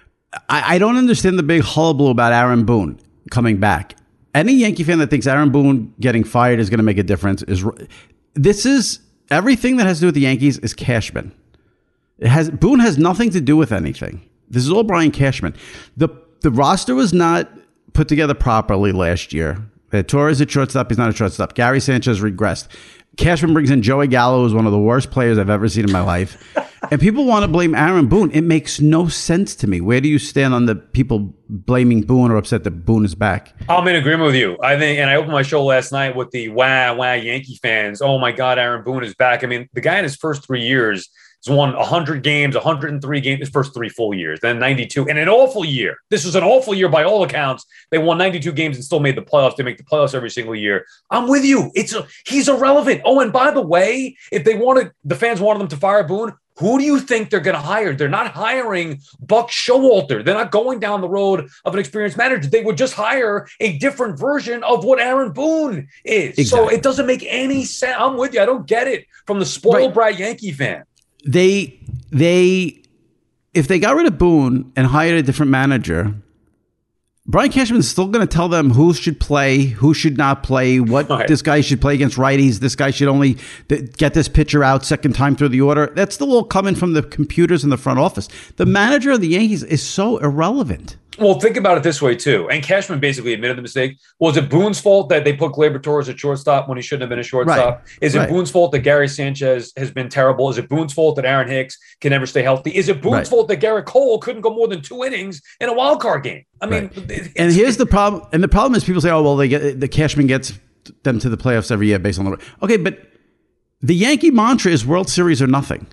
I, I don't understand the big hullabaloo about Aaron Boone coming back. Any Yankee fan that thinks Aaron Boone getting fired is going to make a difference is this is everything that has to do with the Yankees is Cashman. It has Boone has nothing to do with anything. This is all Brian Cashman. The the roster was not put together properly last year. They had Torres at shortstop. He's not a shortstop. Gary Sanchez regressed. Cashman brings in Joey Gallo, who's one of the worst players I've ever seen in my life. And people want to blame Aaron Boone. It makes no sense to me. Where do you stand on the people blaming Boone or upset that Boone is back? I'm in agreement with you. I think, and I opened my show last night with the wah, wah Yankee fans. Oh my God, Aaron Boone is back. I mean, the guy in his first three years has won one hundred games, one hundred three games, his first three full years, then ninety-two. And an awful year. This was an awful year by all accounts. They won ninety-two games and still made the playoffs. They make the playoffs every single year. I'm with you. It's a, he's irrelevant. Oh, and by the way, if they wanted, the fans wanted them to fire Boone, who do you think they're going to hire? They're not hiring Buck Showalter. They're not going down the road of an experienced manager. They would just hire a different version of what Aaron Boone is. Exactly. So it doesn't make any sense. I'm with you. I don't get it from the spoiled right. brat Yankee fan. They, they, if they got rid of Boone and hired a different manager, Brian Cashman is still going to tell them who should play, who should not play, what right. this guy should play against righties. This guy should only th- get this pitcher out second time through the order. That's still all coming from the computers in the front office. The manager of the Yankees is so irrelevant. Well, think about it this way, too. And Cashman basically admitted the mistake. Was it Boone's fault that they put Gleyber Torres at shortstop when he shouldn't have been a shortstop? Right. Is it right. Boone's fault that Gary Sanchez has been terrible? Is it Boone's fault that Aaron Hicks can never stay healthy? Is it Boone's right. fault that Garrett Cole couldn't go more than two innings in a wild card game? I mean, right. and here's the problem. And the problem is people say, oh, well, they get the Cashman gets them to the playoffs every year based on the okay, but the Yankee mantra is World Series or nothing.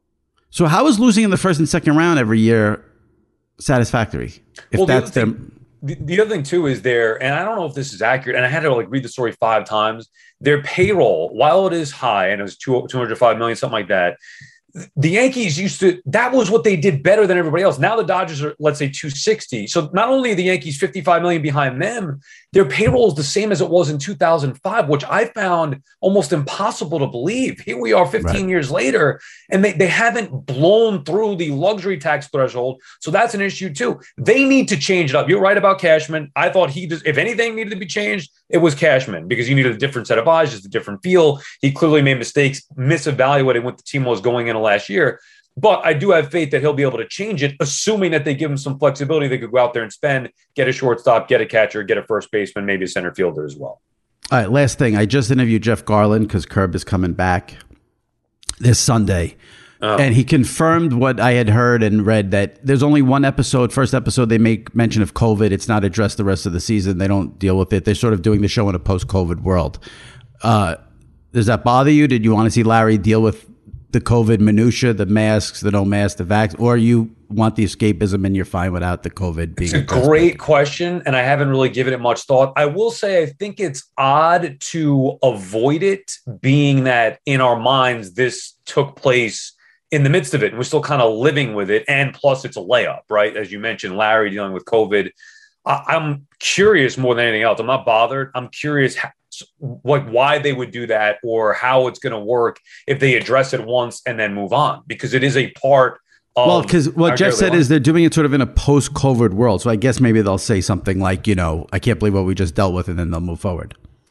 So how is losing in the first and second round every year satisfactory? If well, that's the their thing, the, the other thing too is there, and I don't know if this is accurate, and I had to like read the story five times. Their payroll, while it is high, and it was two hundred five million, something like that, the Yankees used to, that was what they did better than everybody else. Now the Dodgers are, let's say, two sixty. So not only are the Yankees fifty-five million behind them, their payroll is the same as it was in two thousand five, which I found almost impossible to believe. Here we are fifteen right. years later, and they, they haven't blown through the luxury tax threshold. So that's an issue too. They need to change it up. You're right about Cashman. I thought he, does, if anything needed to be changed, it was Cashman, because you needed a different set of eyes, just a different feel. He clearly made mistakes, misevaluating what the team was going into last year. But I do have faith that he'll be able to change it, assuming that they give him some flexibility. They could go out there and spend, get a shortstop, get a catcher, get a first baseman, maybe a center fielder as well. All right, last thing. I just interviewed Jeff Garland because Curb is coming back this Sunday. Oh. And he confirmed what I had heard and read, that there's only one episode, first episode, they make mention of COVID. It's not addressed the rest of the season. They don't deal with it. They're sort of doing the show in a post-COVID world. Uh, does that bother you? Did you want to see Larry deal with the COVID minutia, the masks, the no mask, the vax, or you want the escapism and you're fine without the COVID being? It's a great question, and I haven't really given it much thought. I will say I think it's odd to avoid it, being that in our minds this took place in the midst of it, and we're still kind of living with it. And plus, it's a layup, right? As you mentioned, Larry dealing with COVID. I- I'm curious more than anything else. I'm not bothered. I'm curious how, like why they would do that, or how it's going to work if they address it once and then move on, because it is a part of. Well, because what Jeff said is they're doing it sort of in a post-COVID world. So I guess maybe they'll say something like, you know, I can't believe what we just dealt with, and then they'll move forward.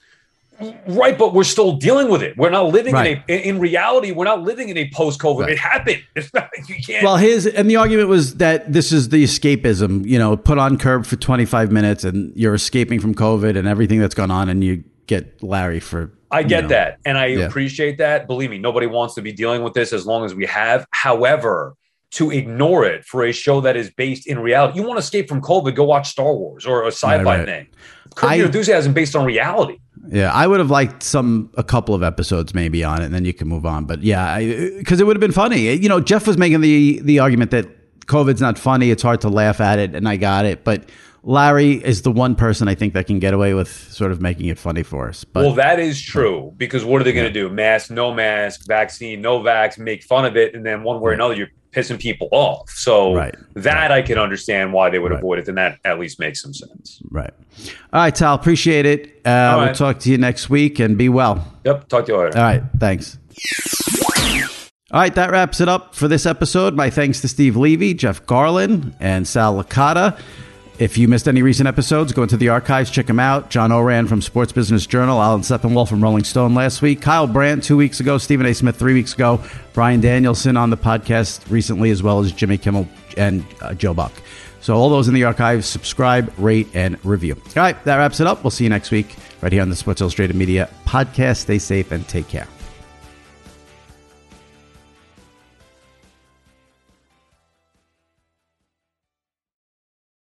Right, but we're still dealing with it. We're not living right. in a. In reality, we're not living in a post-COVID. Right. It happened. It's not. You can't. Well, his and the argument was that this is the escapism. You know, put on Curb for twenty-five minutes, and you're escaping from COVID and everything that's gone on, and you get Larry for. I get know, that, and I yeah. appreciate that. Believe me, nobody wants to be dealing with this as long as we have. However, to ignore it for a show that is based in reality, you want to escape from COVID? Go watch Star Wars or a sci-fi right, right. thing. Curb Your Enthusiasm based on reality. Yeah, I would have liked some a couple of episodes maybe on it, and then you can move on. But yeah, because it would have been funny. You know, Jeff was making the the argument that COVID's not funny; it's hard to laugh at it, and I got it. But Larry is the one person I think that can get away with sort of making it funny for us. But well, that is true, because what are they going to do? Mask, no mask, vaccine, no vax, make fun of it, and then one way or another, you're pissing people off. So right. that right. I can understand why they would right. ooavoid it, and that at least makes some sense. Right. All right, Tal, appreciate it. Uh, right. We'll talk to you next week, and be well. Yep, talk to you later. All right, thanks. All right, that wraps it up for this episode. My thanks to Steve Levy, Jeff Garland, and Sal Licata. If you missed any recent episodes, go into the archives, check them out. John Oran from Sports Business Journal, Alan Sepinwall from Rolling Stone last week, Kyle Brandt two weeks ago, Stephen A. Smith three weeks ago, Brian Danielson on the podcast recently, as well as Jimmy Kimmel and uh, Joe Buck. So all those in the archives, subscribe, rate, and review. All right, that wraps it up. We'll see you next week right here on the Sports Illustrated Media podcast. Stay safe and take care.